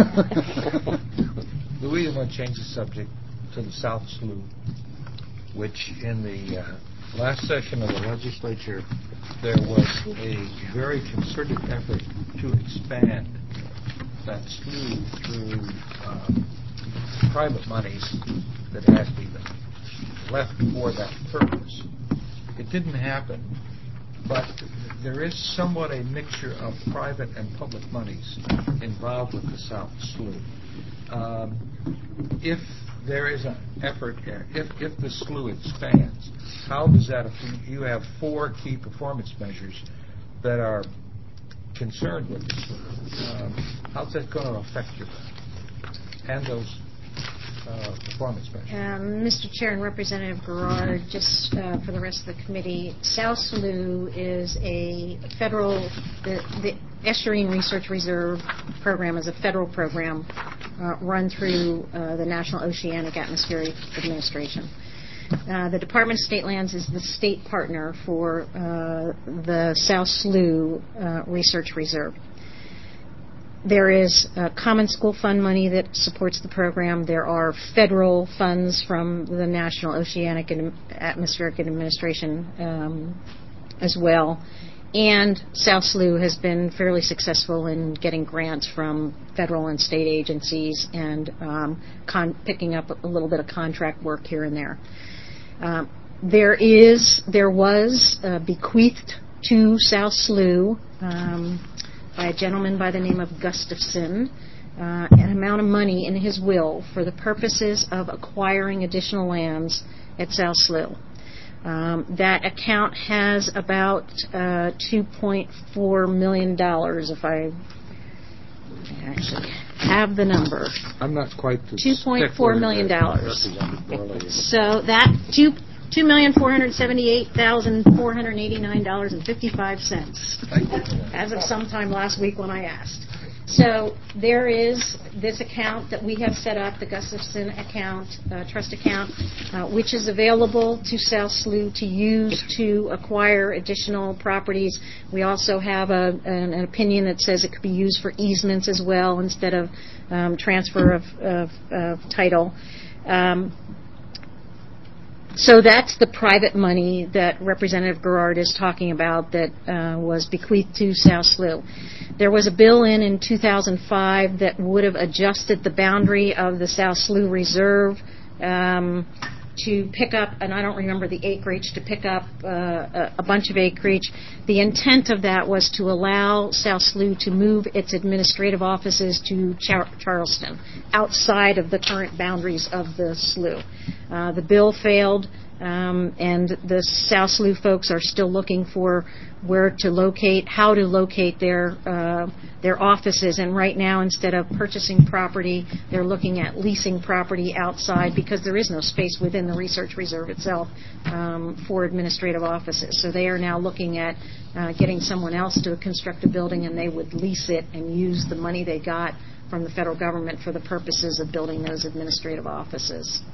Louis, I want to change the subject to the South Slough, which in the uh, last session of the legislature, there was a very concerted effort to expand that slough through uh, private monies that had to be left for that purpose. It didn't happen, but there is somewhat a mixture of private and public monies involved with the South Slough. Um, if there is an effort there. If if the S L U expands, how does that affect? You have four key performance measures that are concerned with the S L U. Um, how's that going to affect you and those uh, performance measures? Um, Mister Chair and Representative Garrard, just uh, for the rest of the committee, South S L U is a federal, the, the Estuarine Research Reserve program is a federal program uh, run through uh, the National Oceanic Atmospheric Administration. Uh, the Department of State Lands is the state partner for uh, the South S L U uh, Research Reserve. There is uh, Common School Fund money that supports the program. There are federal funds from the National Oceanic and Atmospheric Administration um, as well. And South S L U has been fairly successful in getting grants from federal and state agencies and um, con- picking up a little bit of contract work here and there. Um, there is, there was uh, bequeathed to South S L U um, by a gentleman by the name of Gustafson, uh, an amount of money in his will for the purposes of acquiring additional lands at South S L U. Um, that account has about uh, two point four million dollars, if I actually have the number. I'm not quite the two point four million dollars. So that two two million four hundred seventy-eight thousand four hundred eighty-nine dollars and fifty-five cents, as of sometime last week when I asked. So there is this account that we have set up, the Gustafson account, uh, trust account, uh, which is available to South S L U to use to acquire additional properties. We also have a, an, an opinion that says it could be used for easements as well instead of um, transfer of, of, of title. Um, So that's the private money that Representative Garrard is talking about that uh, was bequeathed to South S L U. There was a bill in in two thousand five that would have adjusted the boundary of the South S L U Reserve um, to pick up, and I don't remember the acreage, to pick up uh, a, a bunch of acreage. The intent of that was to allow South S L U to move its administrative offices to Char- Charleston, outside of the current boundaries of the S L U. Uh, the bill failed, um, and the South S L U folks are still looking for where to locate, how to locate their uh, their offices. And right now, instead of purchasing property, they're looking at leasing property outside because there is no space within the research reserve itself um, for administrative offices. So they are now looking at uh, getting someone else to construct a building, and they would lease it and use the money they got from the federal government for the purposes of building those administrative offices.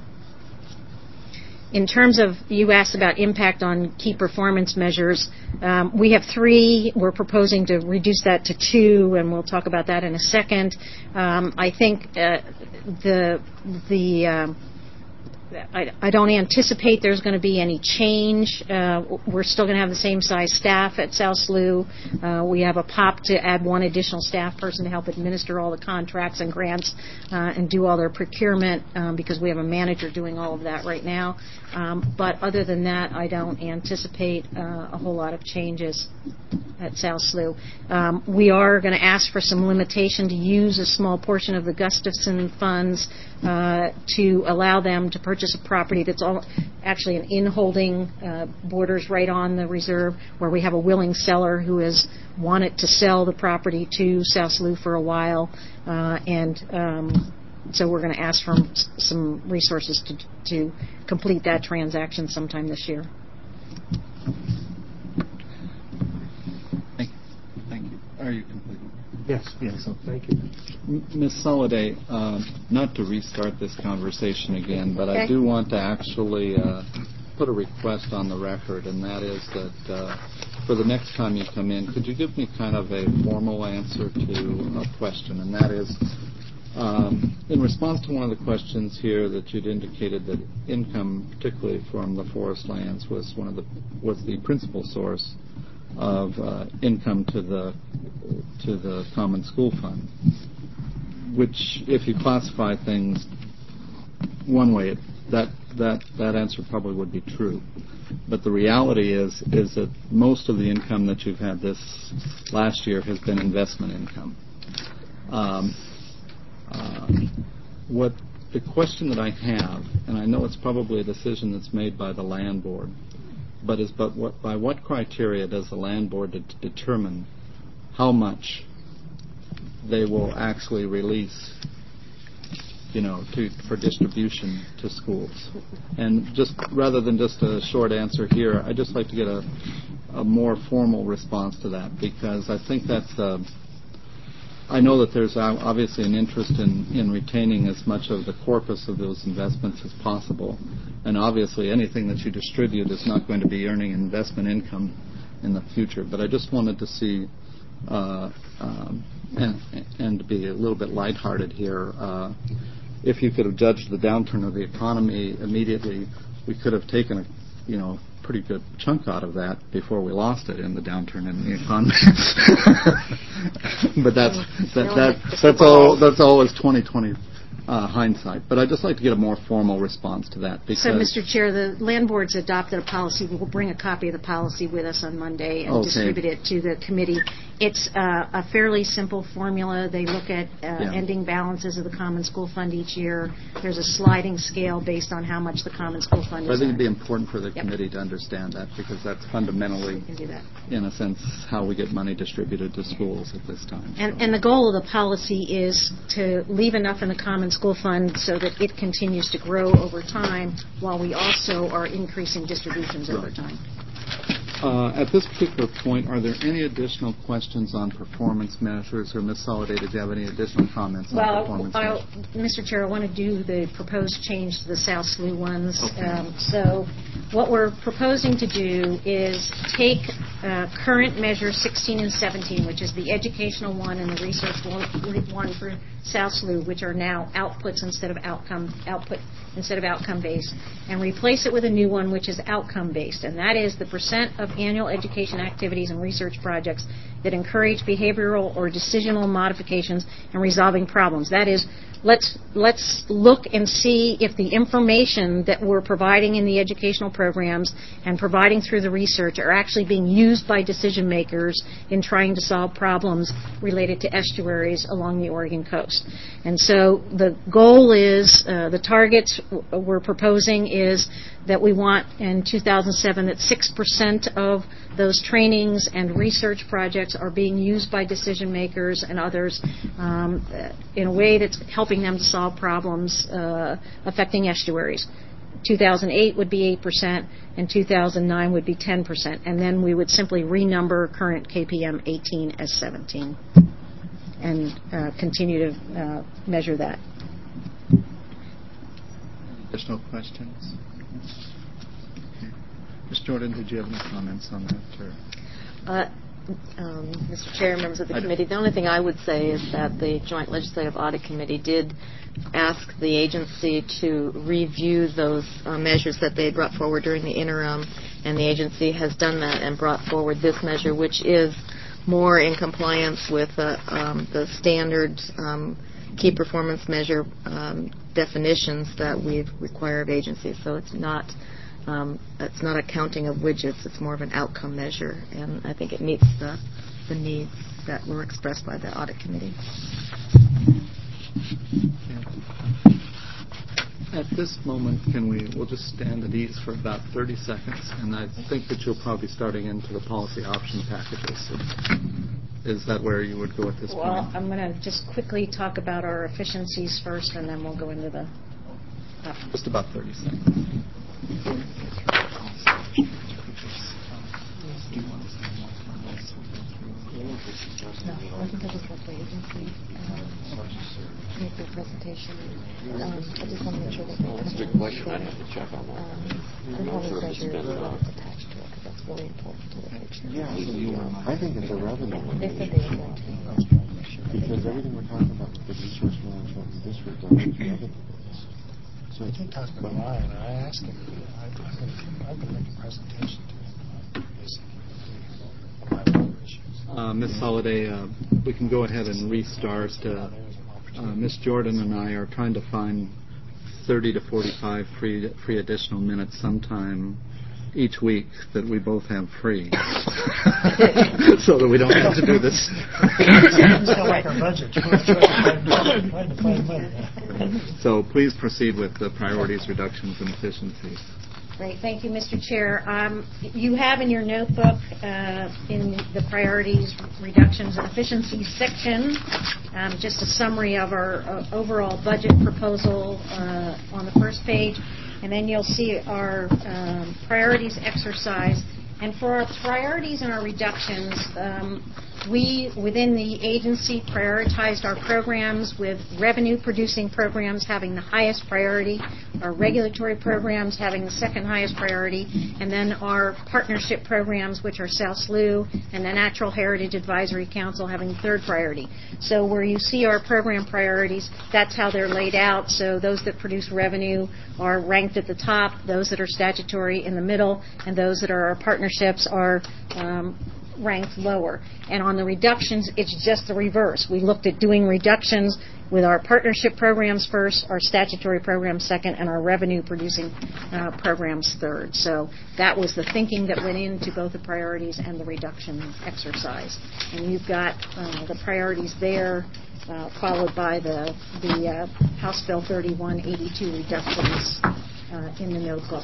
In terms of, you asked about impact on key performance measures, um, we have three. We're proposing to reduce that to two, and we'll talk about that in a second. Um, I think uh, the the um, I, I don't anticipate there's going to be any change. Uh, we're still going to have the same size staff at South S L U. Uh, we have a P O P to add one additional staff person to help administer all the contracts and grants uh, and do all their procurement um, because we have a manager doing all of that right now. Um, but other than that, I don't anticipate uh, a whole lot of changes at South S L U. Um, we are going to ask for some limitation to use a small portion of the Gustafson funds uh, to allow them to purchase a property that's all, actually an in-holding uh, borders right on the reserve, where we have a willing seller who has wanted to sell the property to South S L U for a while, uh, and um, so we're going to ask for some resources to, to complete that transaction sometime this year. Thank you. Thank you. Are you complete? Yes, Yes. Okay. Thank you. Miz Soliday, uh, not to restart this conversation again, but Okay. I do want to actually uh, put a request on the record, and that is that uh, for the next time you come in, could you give me kind of a formal answer to a question, and that is, um, in response to one of the questions here that you'd indicated that income, particularly from the forest lands, was one of the was the principal source of uh, income to the to the Common School Fund, which, if you classify things one way, it, that that that answer probably would be true. But the reality is is that most of the income that you've had this last year has been investment income. Um, uh, what the question that I have, and I know it's probably a decision that's made by the land board, but is but what by what criteria does the land board de- determine how much they will actually release, you know, to for distribution to schools? And just rather than just a short answer here, I'd just like to get a, a more formal response to that, because I think that's uh, I know that there's obviously an interest in, in retaining as much of the corpus of those investments as possible. And obviously anything that you distribute is not going to be earning investment income in the future. But I just wanted to see, uh, um, and, and to be a little bit lighthearted here, uh, if you could have judged the downturn of the economy immediately, we could have taken a, you know, pretty good chunk out of that before we lost it in the downturn in the economy. But that's that, that that's all that's always twenty twenty uh, hindsight. But I'd just like to get a more formal response to that. Because so, Mister Chair, the land board's adopted a policy. We'll bring a copy of the policy with us on Monday and okay. distribute it to the committee. It's uh, a fairly simple formula. They look at uh, yeah. ending balances of the Common School Fund each year. There's a sliding scale based on how much the Common School Fund is. I think it'd be important for the yep. committee to understand that, because that's fundamentally, we can do that. in a sense, how we get money distributed to schools at this time. And, so. and the goal of the policy is to leave enough in the Common School Fund so that it continues to grow over time, while we also are increasing distributions right. over time. Uh, at this particular point, are there any additional questions on performance measures? Or Miz Soliday, did you have any additional comments well, on performance I'll, measures? Mister Chair, I want to do the proposed change to the South S L U ones. Okay. Um, so what we're proposing to do is take uh, current measure sixteen and seventeen, which is the educational one and the research one for South S L U, which are now outputs instead of outcome output instead of outcome based, and replace it with a new one which is outcome based, and that is the percent of annual education activities and research projects that encourage behavioral or decisional modifications and resolving problems. That is, let's let's look and see if the information that we're providing in the educational programs and providing through the research are actually being used by decision makers in trying to solve problems related to estuaries along the Oregon coast. And so the goal is, uh, the targets we're proposing is that we want in two thousand seven that six percent of those trainings and research projects are being used by decision makers and others um, in a way that's helping them to solve problems uh, affecting estuaries. two thousand eight would be eight percent, and two thousand nine would be ten percent. And then we would simply renumber current K P M eighteen as seventeen and uh, continue to uh, measure that. Additional questions? Okay. Miz Jordan, did you have any comments on that? Or? Uh, um, Mister Chair, members of the I committee, the only thing I would say is that the Joint Legislative Audit Committee did ask the agency to review those uh, measures that they brought forward during the interim, and the agency has done that and brought forward this measure, which is more in compliance with uh, um, the standard um, key performance measure um, definitions that we require of agencies. So it's not um, it's not a counting of widgets. It's more of an outcome measure, and I think it meets the the needs that were expressed by the audit committee. At this moment, can we, we'll just stand at ease for about thirty seconds, and I think that you'll probably be starting into the policy option packages. Is that where you would go at this well, point? Well, I'm going to just quickly talk about our efficiencies first, and then we'll go into the options. Just about thirty seconds. No, I think I just let the agency um, make their presentation. Um, I just want to make sure that they That's a good question. I'd have to check on that. um, performance measure is attached to it, because that's really important to the picture. Yeah, I think it's a revenue. They said they were going to. Because everything we're talking about with the resource management in district are revenue. So I did talk with Ryan, and I asked him, I, I'm going to I'm going to make a presentation to him on basically my labor issues. Uh, Miz Soliday, uh, we can go ahead and restart. Uh, uh, Miz Jordan and I are trying to find thirty to forty-five free free additional minutes sometime each week that we both have free, so that we don't have to do this. It's not like our budget. We're trying to find, to find money. So please proceed with the priorities, reductions, and efficiencies. Great. Thank you, Mister Chair. Um, you have in your notebook, uh, in the priorities, reductions, and efficiencies section, um, just a summary of our uh, overall budget proposal uh, on the first page. And then you'll see our um, priorities exercise. And for our priorities and our reductions, um, we, within the agency, prioritized our programs with revenue-producing programs having the highest priority, our regulatory programs having the second highest priority, and then our partnership programs, which are South S L U and the Natural Heritage Advisory Council, having third priority. So where you see our program priorities, that's how they're laid out. So those that produce revenue are ranked at the top, those that are statutory in the middle, and those that are our partnerships are um, ranked lower. And on the reductions, it's just the reverse. We looked at doing reductions with our partnership programs first, our statutory programs second, and our revenue-producing uh, programs third. So that was the thinking that went into both the priorities and the reduction exercise. And you've got uh, the priorities there, uh, followed by the, the uh, House Bill thirty-one eighty-two reductions uh, in the notebook.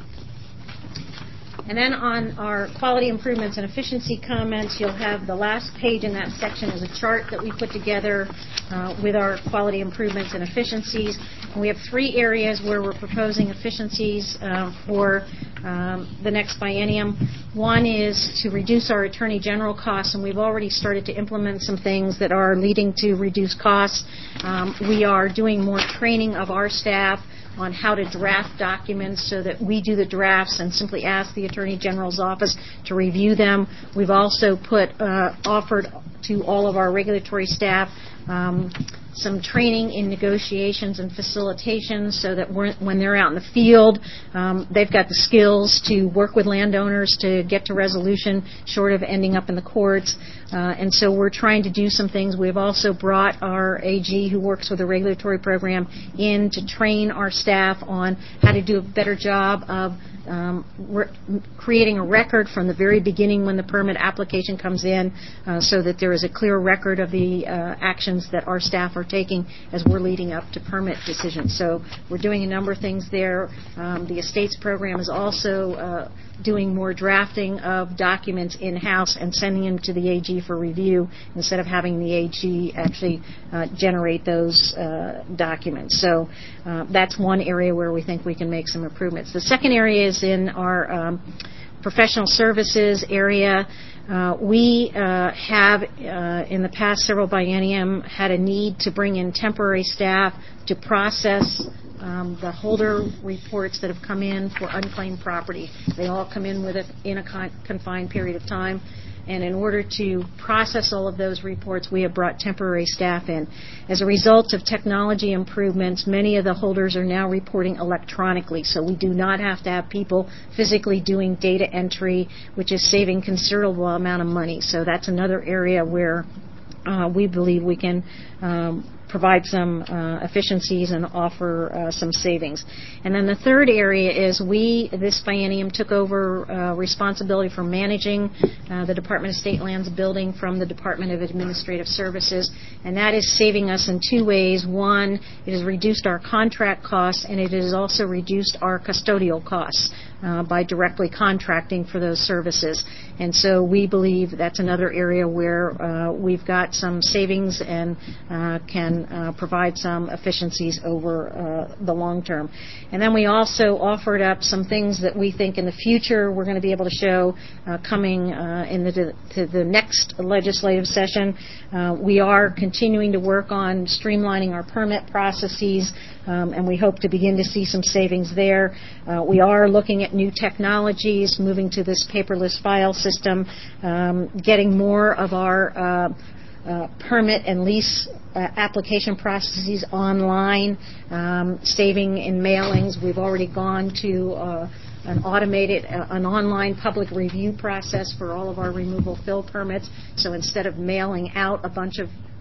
And then on our quality improvements and efficiency comments, you'll have the last page in that section is a chart that we put together uh, with our quality improvements and efficiencies. And we have three areas where we're proposing efficiencies uh, for um, the next biennium. One is to reduce our Attorney General costs, and we've already started to implement some things that are leading to reduced costs. Um, we are doing more training of our staff on how to draft documents so that we do the drafts and simply ask the Attorney General's office to review them. We've also put uh, offered to all of our regulatory staff um, some training in negotiations and facilitation so that we're, when they're out in the field, um, they've got the skills to work with landowners to get to resolution short of ending up in the courts. Uh, and so we're trying to do some things. We've also brought our A G who works with the regulatory program in to train our staff on how to do a better job of um, re- creating a record from the very beginning when the permit application comes in uh, so that there is a clear record of the uh, actions that our staff are taking as we're leading up to permit decisions. So we're doing a number of things there. Um, the estates program is also uh, doing more drafting of documents in-house and sending them to the A G for review instead of having the A G actually uh, generate those uh, documents. So uh, that's one area where we think we can make some improvements. The second area is in our um, professional services area. Uh, we uh, have, uh, in the past several biennium, had a need to bring in temporary staff to process um, the holder reports that have come in for unclaimed property. They all come in with a, in a con- confined period of time. And in order to process all of those reports, we have brought temporary staff in. As a result of technology improvements, many of the holders are now reporting electronically, so we do not have to have people physically doing data entry, which is saving considerable amount of money. So that's another area where uh, we believe we can um, provide some uh, efficiencies and offer uh, some savings. And then the third area is we, this biennium, took over uh, responsibility for managing uh, the Department of State Lands building from the Department of Administrative Services, and that is saving us in two ways. One, it has reduced our contract costs, and it has also reduced our custodial costs uh, by directly contracting for those services. And so we believe that's another area where uh, we've got some savings and uh, can Uh, provide some efficiencies over uh, the long term. And then we also offered up some things that we think in the future we're going to be able to show uh, coming uh, in the to the next legislative session. Uh, we are continuing to work on streamlining our permit processes, um, and we hope to begin to see some savings there. Uh, we are looking at new technologies, moving to this paperless file system, um, getting more of our uh, uh, permit and lease Uh, application processes online, um, saving in mailings. We've already gone to uh, an automated, uh, an online public review process for all of our removal fill permits. So instead of mailing out a bunch of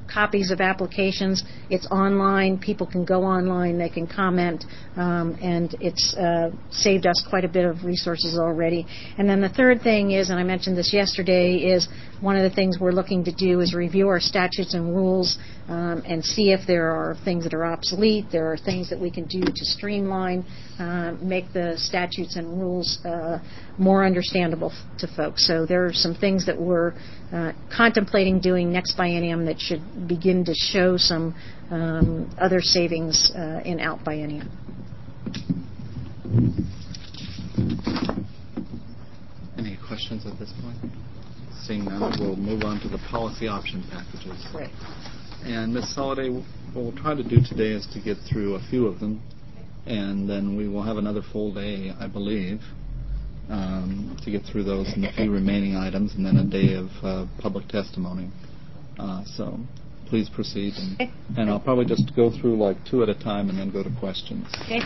copies of applications. It's online. People can go online. They can comment, um, and it's uh, saved us quite a bit of resources already. And then the third thing is, and I mentioned this yesterday, is one of the things we're looking to do is review our statutes and rules um, and see if there are things that are obsolete. There are things that we can do to streamline, uh, make the statutes and rules uh, more understandable f- to folks. So there are some things that we're uh, contemplating doing next biennium that should begin to show some um, other savings uh, in out biennium. Any questions at this point? Seeing none, we'll move on to the policy option packages. Right. And Miz Soliday, what we'll try to do today is to get through a few of them, and then we will have another full day, I believe, um, to get through those and the few remaining items, and then a day of uh, public testimony. Uh, so please proceed, and, and I'll probably just go through like two at a time and then go to questions. Okay.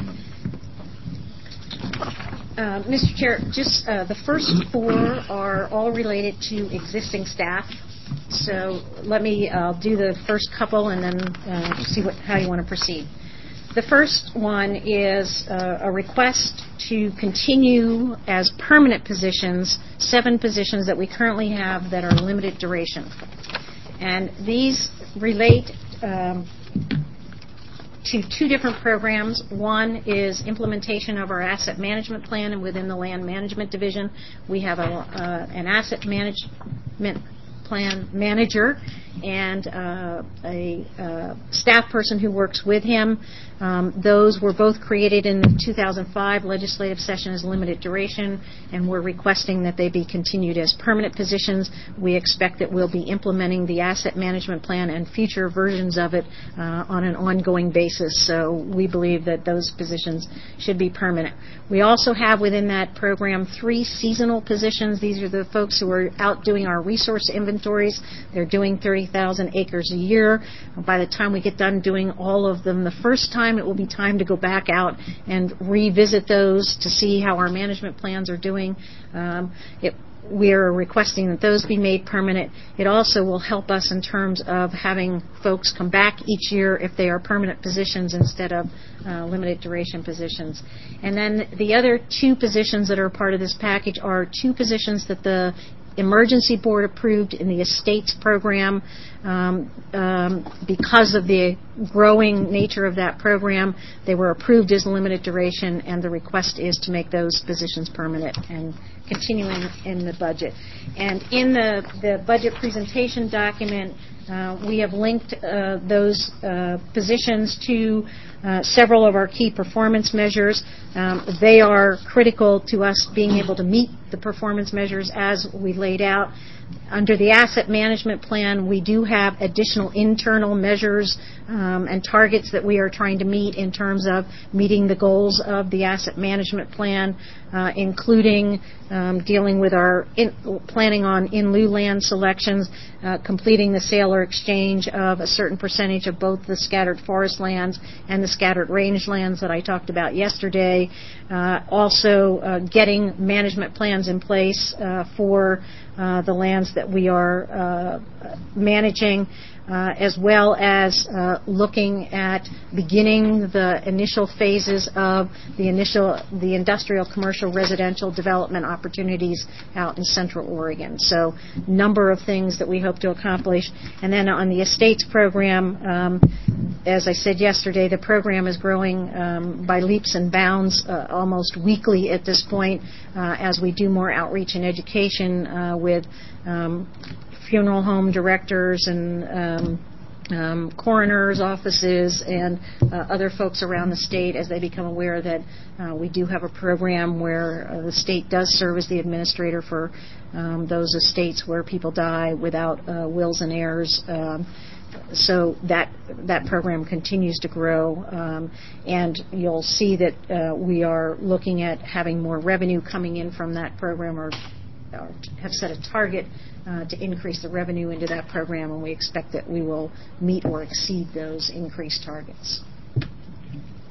Uh, Mister Chair, just uh, the first four are all related to existing staff. So let me uh, do the first couple and then uh, see what, how you want to proceed. The first one is uh, a request to continue as permanent positions, seven positions that we currently have that are limited duration. And these relate um, to two different programs. One is implementation of our asset management plan, and within the land management division, we have a, uh, an asset management plan manager and uh, a uh, staff person who works with him. Um, those were both created in the two thousand five legislative session as limited duration, and we're requesting that they be continued as permanent positions. We expect that we'll be implementing the asset management plan and future versions of it uh, on an ongoing basis, so we believe that those positions should be permanent. We also have within that program three seasonal positions. These are the folks who are out doing our resource inventories. They're doing thirty thousand acres a year. By the time we get done doing all of them the first time, it will be time to go back out and revisit those to see how our management plans are doing. Um, it, we are requesting that those be made permanent. It also will help us in terms of having folks come back each year if they are permanent positions instead of uh, limited duration positions. And then the other two positions that are part of this package are two positions that the Emergency Board approved in the estates program. Um, um, because of the growing nature of that program, they were approved as limited duration, and the request is to make those positions permanent and continuing in the budget. And in the, the budget presentation document, uh, we have linked uh, those uh, positions to uh, several of our key performance measures. Um, they are critical to us being able to meet the performance measures as we laid out. Under the asset management plan, we do have additional internal measures um, and targets that we are trying to meet in terms of meeting the goals of the asset management plan, uh, including um, dealing with our in, planning on in lieu land selections, uh, completing the sale or exchange of a certain percentage of both the scattered forest lands and the scattered range lands that I talked about yesterday. Uh, also, uh, getting management plans in place uh, for Uh, the lands that we are uh, managing, uh, as well as uh, looking at beginning the initial phases of the initial, the industrial, commercial, residential development opportunities out in Central Oregon. So, number of things that we hope to accomplish. And then on the estates program, um, as I said yesterday, the program is growing um, by leaps and bounds, uh, almost weekly at this point, uh, as we do more outreach and education uh, with um, funeral home directors and um, um, coroners' offices and uh, other folks around the state as they become aware that uh, we do have a program where uh, the state does serve as the administrator for um, those estates where people die without uh, wills and heirs. Um, So that that program continues to grow, um, and you'll see that uh, we are looking at having more revenue coming in from that program, or, or have set a target uh, to increase the revenue into that program, and we expect that we will meet or exceed those increased targets.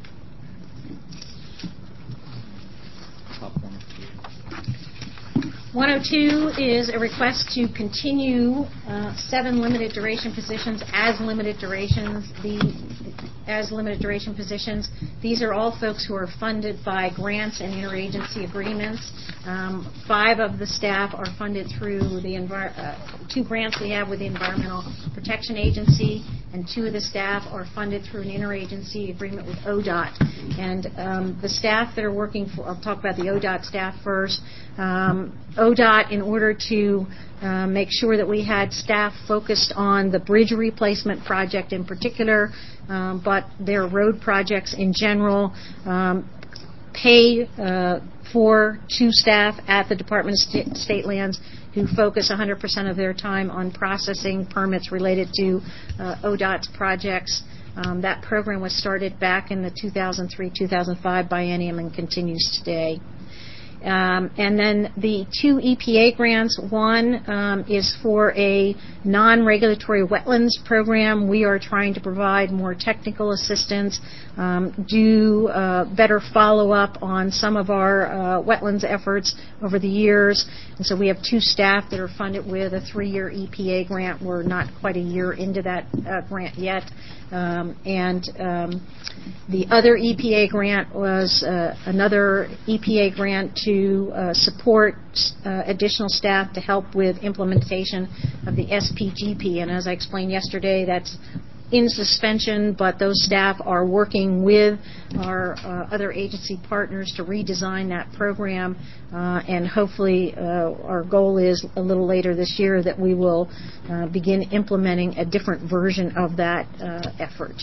Top one. one oh two is a request to continue uh, seven limited duration positions as limited durations. The as limited duration positions. These are all folks who are funded by grants and interagency agreements. Um, five of the staff are funded through the envir- uh, two grants we have with the Environmental Protection Agency, and two of the staff are funded through an interagency agreement with O D O T. And um, the staff that are working for, I'll talk about the O D O T staff first. Um, O D O T, in order to uh, make sure that we had staff focused on the bridge replacement project in particular, um, but their road projects in general, um, pay uh, for two staff at the Department of St- State Lands who focus one hundred percent of their time on processing permits related to uh, O D O T's projects. Um, that program was started back in the two thousand three two thousand five biennium and continues today. Um, and then the two E P A grants. One um, is for a non-regulatory wetlands program. We are trying to provide more technical assistance, um, do uh, better follow-up on some of our uh, wetlands efforts over the years. And so we have two staff that are funded with a three-year E P A grant. We're not quite a year into that uh, grant yet. Um, and um, the other E P A grant was uh, another E P A grant to uh, support uh, additional staff to help with implementation of the S P G P. And as I explained yesterday, that's in suspension, but those staff are working with our uh, other agency partners to redesign that program, uh, and hopefully uh, our goal is a little later this year that we will uh, begin implementing a different version of that uh, effort.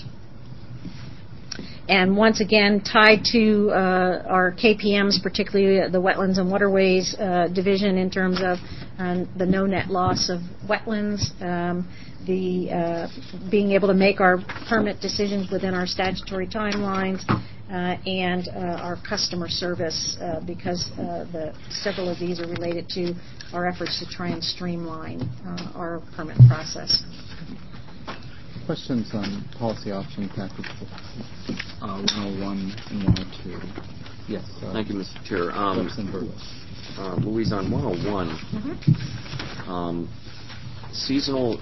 And once again, tied to uh, our K P Ms, particularly the Wetlands and Waterways uh, Division in terms of um, the no net loss of wetlands, um, the uh, being able to make our permit decisions within our statutory timelines, uh, and uh, our customer service, uh, because uh, the several of these are related to our efforts to try and streamline uh, our permit process. Questions on policy option package uh, one oh one and one oh two? Yes. Uh, Thank you, Mister Chair. Um, uh, Louise, on one oh one, mm-hmm. um, seasonal,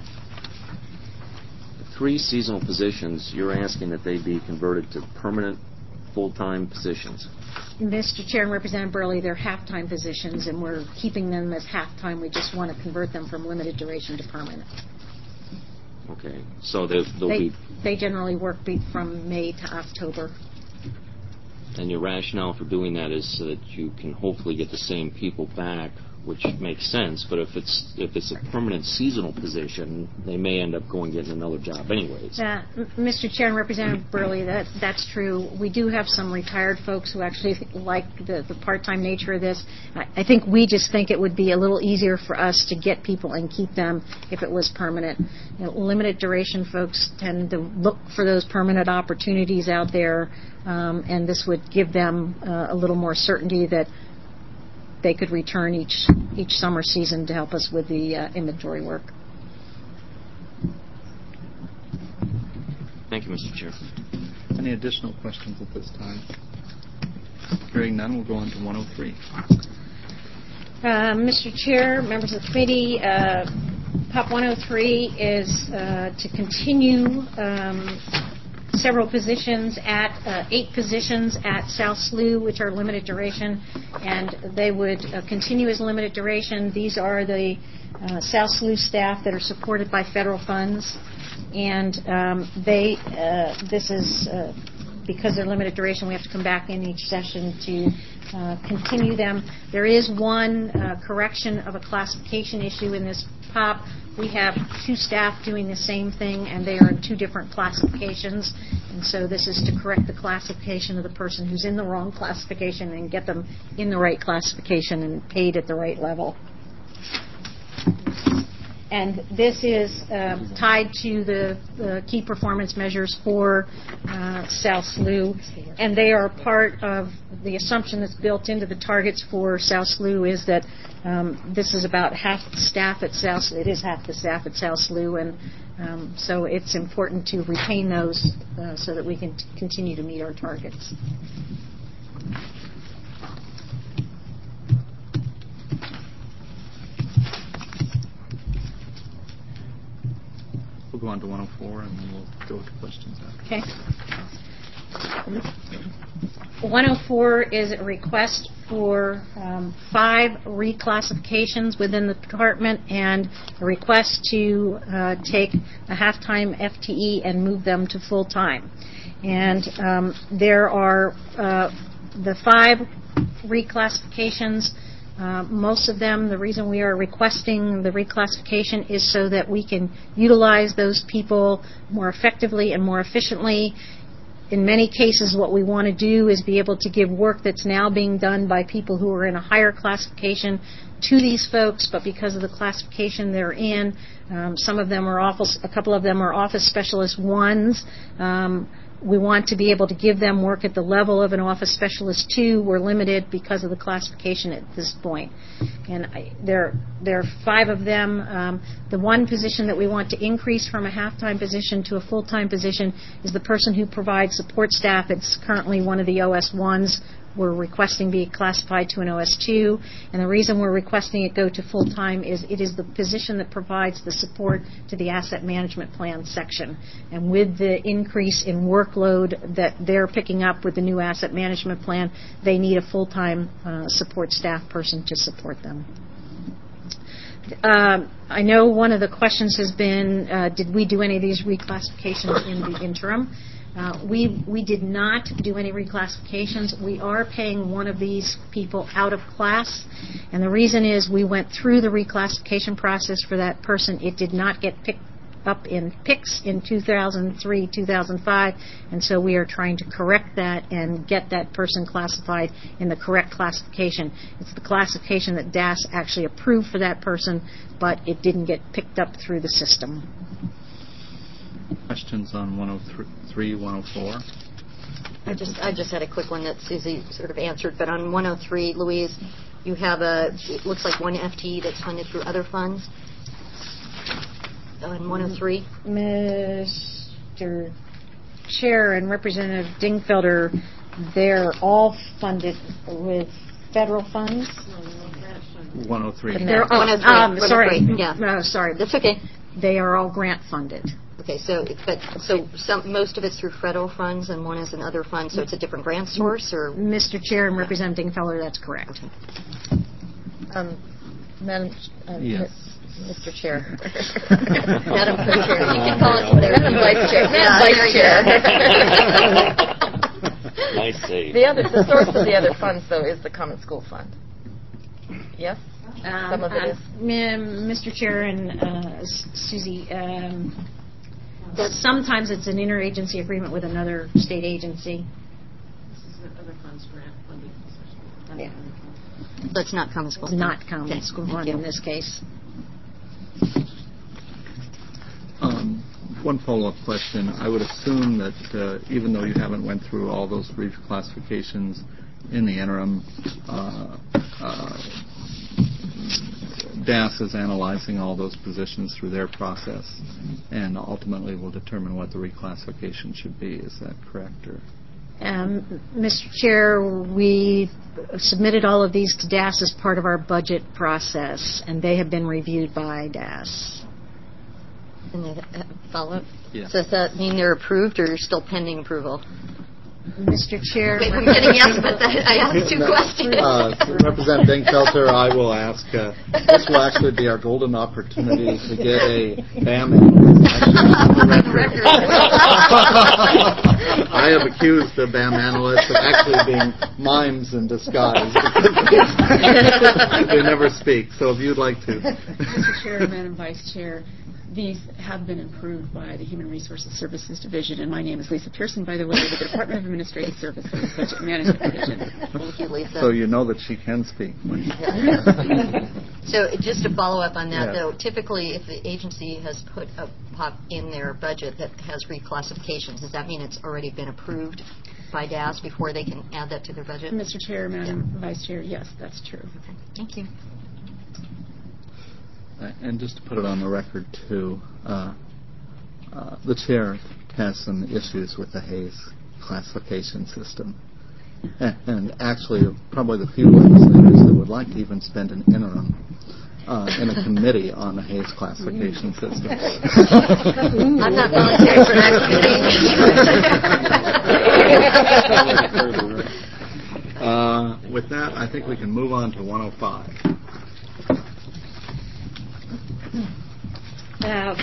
three seasonal positions, you're asking that they be converted to permanent full-time positions. Mister Chair and Representative Burley, they're half-time positions, and we're keeping them as half-time. We just want to convert them from limited duration to permanent. Okay, so they, they'll they, be... They generally work from May to October. And your rationale for doing that is so that you can hopefully get the same people back, which makes sense, but if it's if it's a permanent seasonal position, they may end up going getting another job anyways. Uh, Mister Chair and Representative Burley, that, that's true. We do have some retired folks who actually like the, the part-time nature of this. I, I think we just think it would be a little easier for us to get people and keep them if it was permanent. You know, limited duration folks tend to look for those permanent opportunities out there, um, and this would give them uh, a little more certainty that they could return each each summer season to help us with the uh, inventory work. Thank you, Mister Chair. Any additional questions at this time? Hearing none, we'll go on to one oh three. Uh, Mister Chair, members of the committee, uh, P O P one oh three is uh, to continue um, several positions at uh, eight positions at South S L U, which are limited duration, and they would uh, continue as limited duration. These are the uh, South S L U staff that are supported by federal funds, and um, they uh, this is uh, because they're limited duration. We have to come back in each session to uh, continue them. There is one uh, correction of a classification issue in this P O P. We have two staff doing the same thing, and they are in two different classifications. And so this is to correct the classification of the person who's in the wrong classification and get them in the right classification and paid at the right level. And this is uh, tied to the, the key performance measures for uh, South S L U, and they are part of the assumption that's built into the targets for South S L U is that um, this is about half the staff at South S L U. It is half the staff at South S L U, and um, so it's important to retain those uh, so that we can t- continue to meet our targets. go on to one oh four, and then we'll go to questions after. Okay. one oh four is a request for um, five reclassifications within the department and a request to uh, take a half-time F T E and move them to full-time. And um, there are uh, the five reclassifications. Uh, most of them, the reason we are requesting the reclassification is so that we can utilize those people more effectively and more efficiently. In many cases, what we want to do is be able to give work that's now being done by people who are in a higher classification to these folks, but because of the classification they're in, um, some of them are office, a couple of them are office specialist ones. Um, we want to be able to give them work at the level of an office specialist two. We're limited because of the classification at this point. And I, there, there are five of them. Um, the one position that we want to increase from a half-time position to a full-time position is the person who provides support staff. It's currently one of the O S ones. We're requesting be classified to an O S two, and the reason we're requesting it go to full-time is it is the position that provides the support to the asset management plan section. And with the increase in workload that they're picking up with the new asset management plan, they need a full-time uh, support staff person to support them. Uh, I know one of the questions has been, uh, did we do any of these reclassifications in the interim? Uh, we we did not do any reclassifications. We are paying one of these people out of class, and the reason is we went through the reclassification process for that person. It did not get picked up in P I C S in two thousand three, two thousand five, and so we are trying to correct that and get that person classified in the correct classification. It's the classification that D A S actually approved for that person, but it didn't get picked up through the system. Questions on one oh three, one oh four? I just I just had a quick one that Susie sort of answered, but on one oh three, Louise, you have a, it looks like one F T E that's funded through other funds. On one oh three? Mister Chair and Representative Dingfelder, they're all funded with federal funds. one oh three. They're, oh, one oh three. um, sorry. Yeah. No, sorry. That's okay. They are all grant funded. Okay, so but so some most of it's through federal funds and one is in other funds, so it's a different grant source, or Mister Chair and Representative Dingfelder, that's correct. Okay. Um, Madam uh, Yes. Mister Chair. Madam Co-Chair, you can call us whatever. Madam Vice Chair. Yeah, Madam Vice Chair. Nice save. The other, the source of the other funds, though, is the Common School Fund. Yes? Um, Some of it uh, is. M- Mister Chair and uh, S- Susie, um, that sometimes it's an interagency agreement with another state agency. Other funds grant funding. Yeah. So it's not Common School. It's not Common Okay. School Fund in this case. Um, one follow-up question. I would assume that uh, even though you haven't went through all those reclassifications in the interim, uh, uh, D A S is analyzing all those positions through their process and ultimately will determine what the reclassification should be. Is that correct? Or? Um, Mister Chair, we submitted all of these to D A S as part of our budget process, and they have been reviewed by D A S. And they uh, follow up? Yes. So does that mean they're approved or still pending approval? Mister Chair. Wait, I'm getting yes, but that, I asked two No. questions. Uh, Representative Dingfelder, I will ask. Uh, this will actually be our golden opportunity to get a B A M on the record. I have accused the B A M analysts of actually being mimes in disguise. They never speak. So if you'd like to. Mister Chair, Madam Vice Chair, these have been approved by the Human Resources Services Division, and my name is Lisa Pearson, by the way, with the Department of Administrative Services Budget Management Division. Thank you, Lisa. So you know that she can speak. So just to follow up on that, Yeah. though, typically if the agency has put a pot in their budget that has reclassifications, does that mean it's already been approved by D A S before they can add that to their budget? Mister Chair, Madam Vice Chair, yes, that's true. Okay. Thank you. Uh, And just to put it on the record, too, uh, uh, the chair has some issues with the Hayes classification system. And, and actually, probably the few legislators that would like to even spend an interim uh, in a committee on the Hayes classification system. I'm not volunteering for that committee. uh, with that, I think we can move on to one oh five. Uh,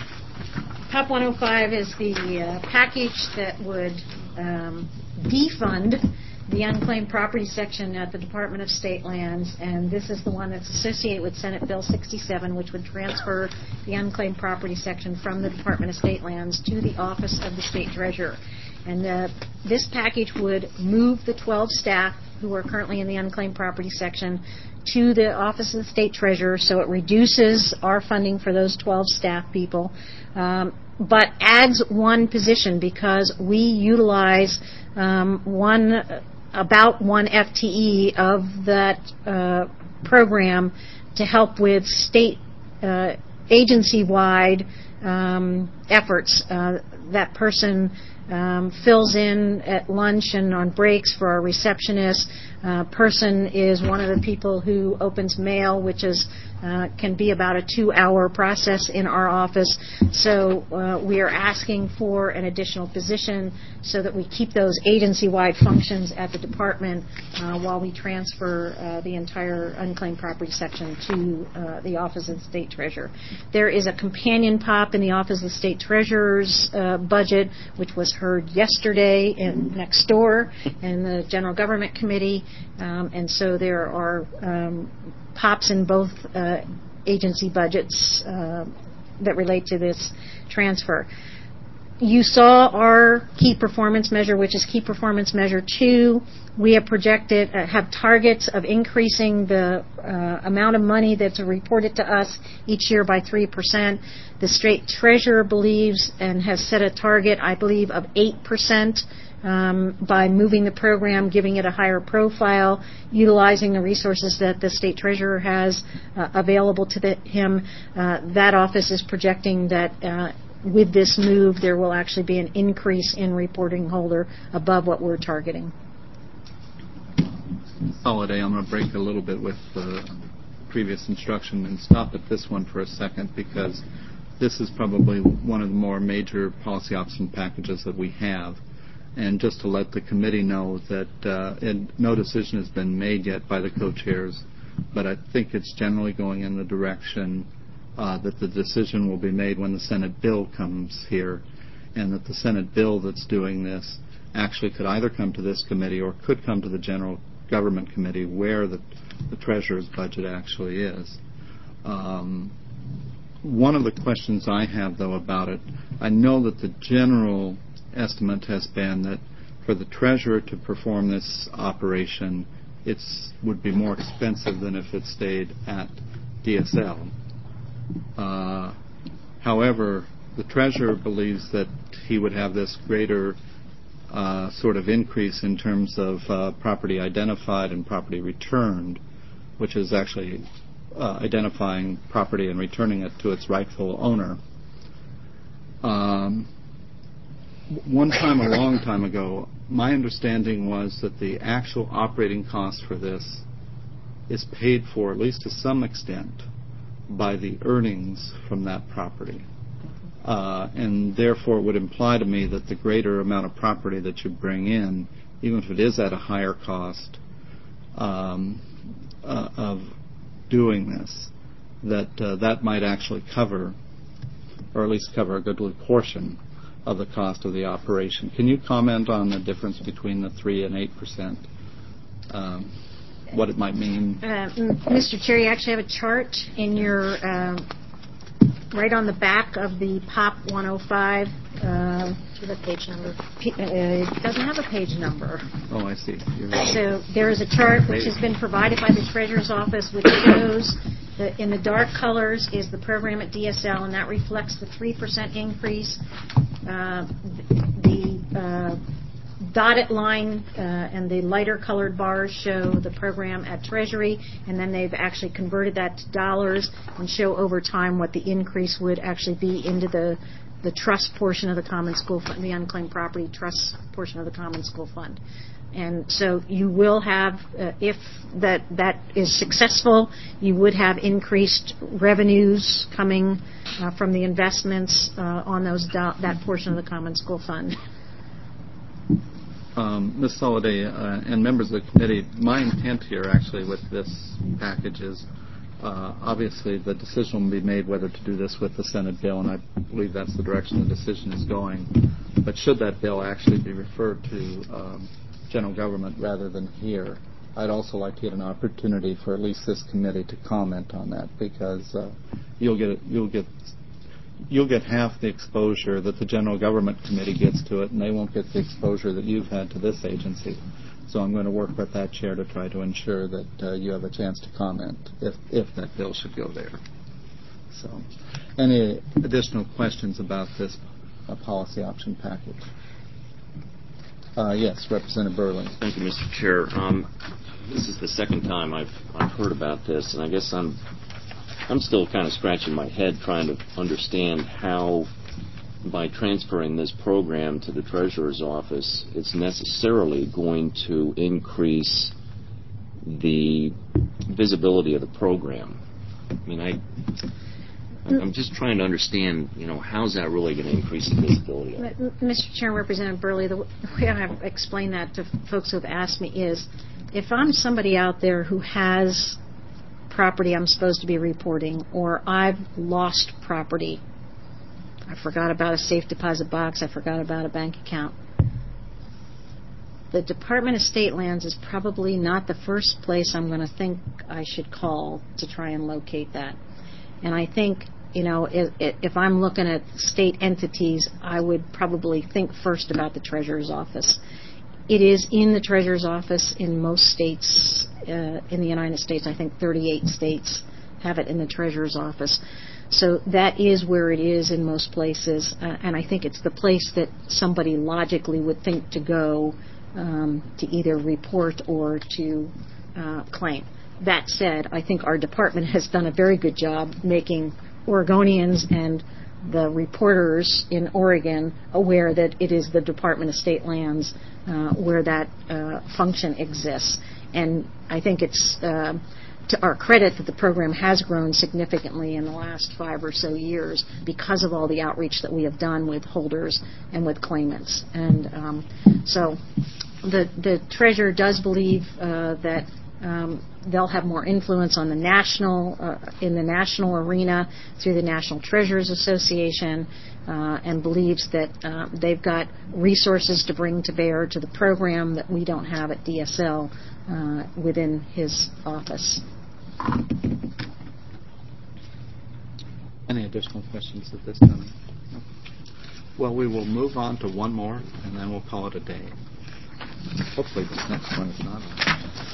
P O P one oh five is the uh, package that would um, defund the unclaimed property section at the Department of State Lands, and this is the one that's associated with Senate Bill sixty-seven, which would transfer the unclaimed property section from the Department of State Lands to the Office of the State Treasurer. And uh, this package would move the twelve staff who are currently in the unclaimed property section to the Office of the State Treasurer, so it reduces our funding for those twelve staff people, um, but adds one position because we utilize um, one about one F T E of that uh, program to help with state uh, agency-wide um, efforts. Uh, that person um, fills in at lunch and on breaks for our receptionist. Uh, person is one of the people who opens mail, which is uh, can be about a two-hour process in our office. So uh, we are asking for an additional position so that we keep those agency-wide functions at the department uh, while we transfer uh, the entire unclaimed property section to uh, the Office of the State Treasurer. There is a companion P O P in the Office of the State Treasurer's uh, budget, which was heard yesterday in next door in the General Government Committee. Um, and so there are um, P O Ps in both uh, agency budgets uh, that relate to this transfer. You saw our key performance measure, which is key performance measure two. We have projected, uh, have targets of increasing the uh, amount of money that's reported to us each year by three percent. The State Treasurer believes and has set a target, I believe, of eight percent. Um, by moving the program, giving it a higher profile, utilizing the resources that the State Treasurer has uh, available to the, him. Uh, that office is projecting that uh, with this move, there will actually be an increase in reporting holder above what we're targeting. Holiday, I'm going to break a little bit with the previous instruction and stop at this one for a second because this is probably one of the more major policy option packages that we have. And just to let the committee know that uh, it, no decision has been made yet by the co-chairs, but I think it's generally going in the direction uh, that the decision will be made when the Senate bill comes here, and that the Senate bill that's doing this actually could either come to this committee or could come to the General Government Committee where the, the Treasurer's budget actually is. Um, one of the questions I have, though, about it, I know that the general estimate has been that for the Treasurer to perform this operation, it would be more expensive than if it stayed at D S L. Uh, however, the Treasurer believes that he would have this greater uh, sort of increase in terms of uh, property identified and property returned, which is actually uh, identifying property and returning it to its rightful owner. Um, One time, a long time ago, my understanding was that the actual operating cost for this is paid for, at least to some extent, by the earnings from that property. Uh, and therefore it would imply to me that the greater amount of property that you bring in, even if it is at a higher cost um, uh, of doing this, that uh, that might actually cover, or at least cover a goodly portion of the cost of the operation. Can you comment on the difference between the three and eight percent? Um, what it might mean? Uh, Mister Chair, you actually have a chart in your uh, right on the back of the P O P one oh five. Uh, to the page number. P- uh, it doesn't have a page number. Oh, I see. You're right. So there is a chart which has been provided by the Treasurer's Office, which shows that in the dark colors is the program at D S L, and that reflects the three percent increase. Uh, the uh, dotted line uh, and the lighter colored bars show the program at Treasury, and then they've actually converted that to dollars and show over time what the increase would actually be into the the trust portion of the common school fund, the unclaimed property trust portion of the common school fund. And so you will have, uh, if that that is successful, you would have increased revenues coming uh, from the investments uh, on those do- that portion of the Common School Fund. Um, Miz Soliday uh, and members of the committee, my intent here actually with this package is uh, obviously the decision will be made whether to do this with the Senate bill, and I believe that's the direction the decision is going. But should that bill actually be referred to um, general government rather than here, I'd also like to get an opportunity for at least this committee to comment on that, because uh, you'll get you'll get you'll get half the exposure that the general government committee gets to it, and they won't get the exposure that you've had to this agency. So I'm going to work with that chair to try to ensure that uh, you have a chance to comment if if that bill should go there. So, any additional questions about this uh, policy option package? Uh, yes, Representative Burley. Thank you, Mister Chair. Um, this is the second time I've I've heard about this, and I guess I'm I'm still kind of scratching my head trying to understand how, by transferring this program to the Treasurer's office, it's necessarily going to increase the visibility of the program. I mean, I. I'm just trying to understand, you know, how's that really going to increase the visibility of it? Mister Chair, Representative Burley, the way I've explained that to folks who have asked me is, if I'm somebody out there who has property I'm supposed to be reporting, or I've lost property, I forgot about a safe deposit box, I forgot about a bank account, the Department of State Lands is probably not the first place I'm going to think I should call to try and locate that. And I think, you know, if, if I'm looking at state entities, I would probably think first about the Treasurer's office. It is in the Treasurer's office in most states uh, in the United States. I think thirty-eight states have it in the Treasurer's office. So that is where it is in most places, uh, and I think it's the place that somebody logically would think to go um, to either report or to uh, claim. That said, I think our department has done a very good job making Oregonians and the reporters in Oregon aware that it is the Department of State Lands uh, where that uh, function exists. And I think it's uh, to our credit that the program has grown significantly in the last five or so years because of all the outreach that we have done with holders and with claimants. And um, so the, the Treasurer does believe uh, that Um, they'll have more influence on the national, uh, in the national arena through the National Treasurers Association, uh, and believes that uh, they've got resources to bring to bear to the program that we don't have at D S L uh, within his office. Any additional questions at this time? Well, we will move on to one more, and then we'll call it a day. Hopefully this next one is not on.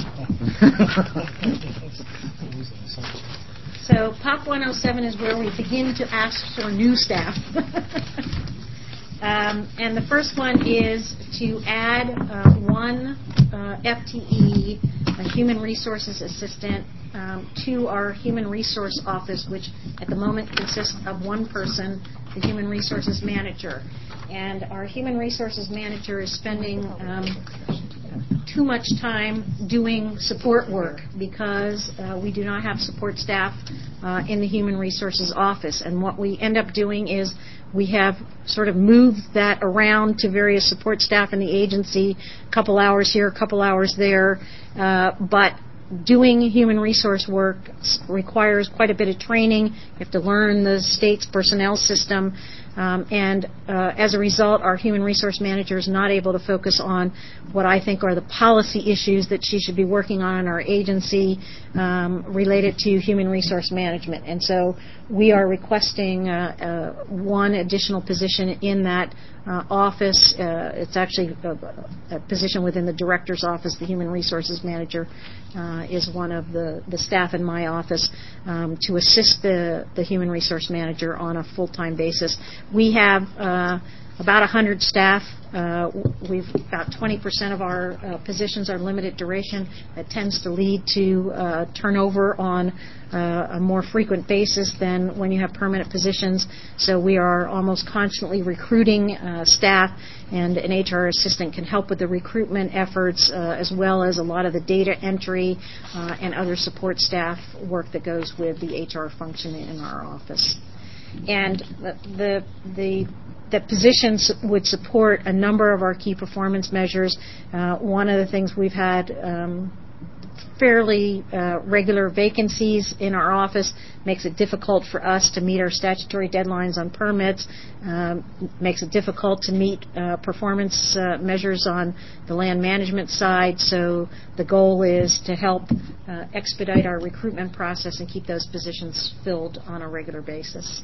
So P O P one oh seven is where we begin to ask for new staff. um, and the first one is to add uh, one uh, F T E, a human resources assistant, um, to our human resource office, which at the moment consists of one person, the human resources manager. And our human resources manager is spending um, too much time doing support work because uh, we do not have support staff uh, in the human resources office. And what we end up doing is we have sort of moved that around to various support staff in the agency, a couple hours here, a couple hours there, uh, but doing human resource work requires quite a bit of training. You have to learn the state's personnel system. Um, and uh, as a result, our human resource manager is not able to focus on what I think are the policy issues that she should be working on in our agency um, related to human resource management. And so we are requesting uh, uh, one additional position in that uh, office. Uh, it's actually a, a position within the director's office. The human resources manager uh, is one of the, the staff in my office um, to assist the, the human resource manager on a full-time basis. We have uh, about one hundred staff. Uh, we've about twenty percent of our uh, positions are limited duration. That tends to lead to uh, turnover on uh, a more frequent basis than when you have permanent positions. So we are almost constantly recruiting uh, staff, and an H R assistant can help with the recruitment efforts uh, as well as a lot of the data entry uh, and other support staff work that goes with the H R function in our office. And the the, the the positions would support a number of our key performance measures. Uh, one of the things we've had um, fairly uh, regular vacancies in our office, makes it difficult for us to meet our statutory deadlines on permits, um, makes it difficult to meet uh, performance uh, measures on the land management side. So the goal is to help uh, expedite our recruitment process and keep those positions filled on a regular basis.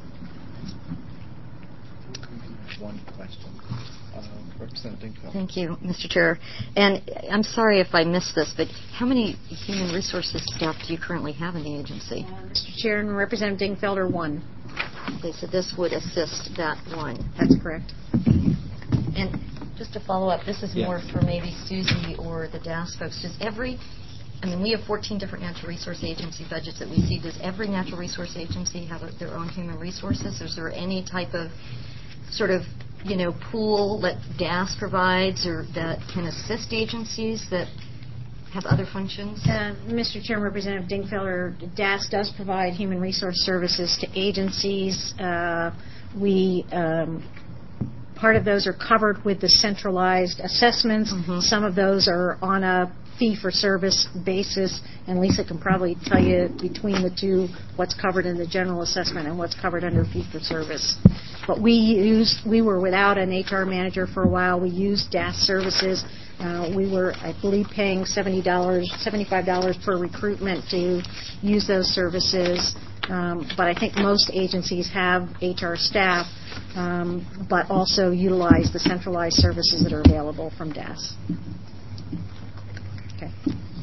One question. Uh, Representing Phil. Thank you, Mister Chair. And I'm sorry if I missed this, but how many human resources staff do you currently have in the agency? Uh, Mister Chair and Representative Dingfelder, one. Okay, so this would assist that one. That's correct. And just to follow up, this is Yeah. more for maybe Susie or the D A S folks. Does every, I mean, we have fourteen different natural resource agency budgets that we see. Does every natural resource agency have a, their own human resources? Is there any type of sort of, you know, pool that D A S provides or that can assist agencies that have other functions? Uh, Mister Chairman, Representative Dingfelder, D A S does provide human resource services to agencies. Uh, we um, part of those are covered with the centralized assessments. Mm-hmm. Some of those are on a fee-for-service basis, and Lisa can probably tell you between the two what's covered in the general assessment and what's covered under fee-for-service. But we used, we were without an H R manager for a while. We used D A S services. Uh, we were, I believe, paying seventy dollars, seventy-five dollars per recruitment to use those services. Um, but I think most agencies have H R staff, um, but also utilize the centralized services that are available from D A S. Okay.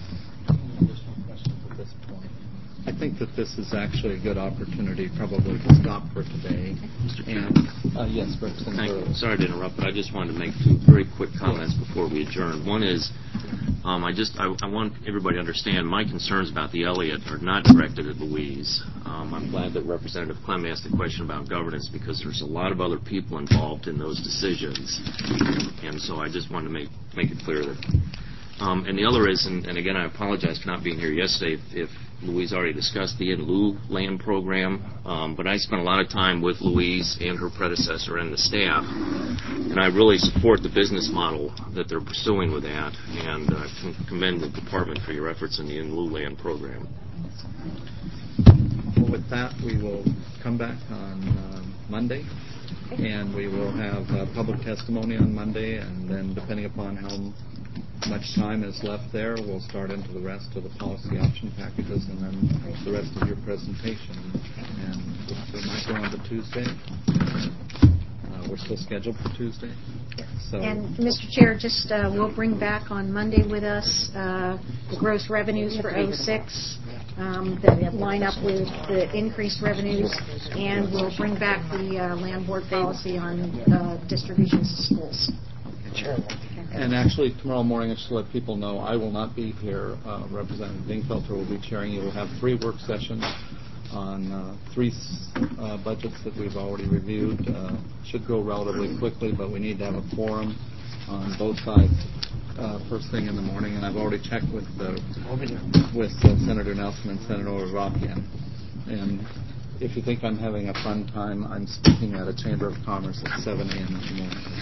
I think that this is actually a good opportunity probably to stop for today. Mister Chair. And, uh, yes, Representative Thank Burrow. you. Sorry to interrupt, but I just wanted to make two very quick comments before we adjourn. One is, um, I just I, I want everybody to understand my concerns about the Elliott are not directed at Louise. Um, I'm glad that Representative Clem asked the question about governance because there's a lot of other people involved in those decisions, and so I just wanted to make make it clear that. Um, and the other is, and, and again, I apologize for not being here yesterday if, if Louise already discussed the in lieu land program, um, but I spent a lot of time with Louise and her predecessor and the staff, and I really support the business model that they're pursuing with that, and I uh, commend the department for your efforts in the in lieu land program. Well, with that, we will come back on uh, Monday, and we will have uh, public testimony on Monday, and then depending upon how much time is left there, we'll start into the rest of the policy option packages and then the rest of your presentation. And we might go on to Tuesday. Uh, we're still scheduled for Tuesday. So And, Mister Chair, just uh, we'll bring back on Monday with us uh, the gross revenues for oh six um, that line up with the increased revenues, and we'll bring back the uh, land board policy on uh, distributions to schools. And actually, tomorrow morning, just to let people know, I will not be here. Uh, Representative Dingfelder will be chairing. You will have three work sessions on uh, three uh, budgets that we've already reviewed. Uh, should go relatively quickly, but we need to have a quorum on both sides uh, first thing in the morning. And I've already checked with uh, with uh, Senator Nelson and Senator Avakian. And if you think I'm having a fun time, I'm speaking at a Chamber of Commerce at seven a.m. in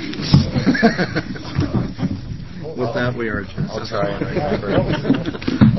the morning. With that, we are adjourned. I'll try and remember.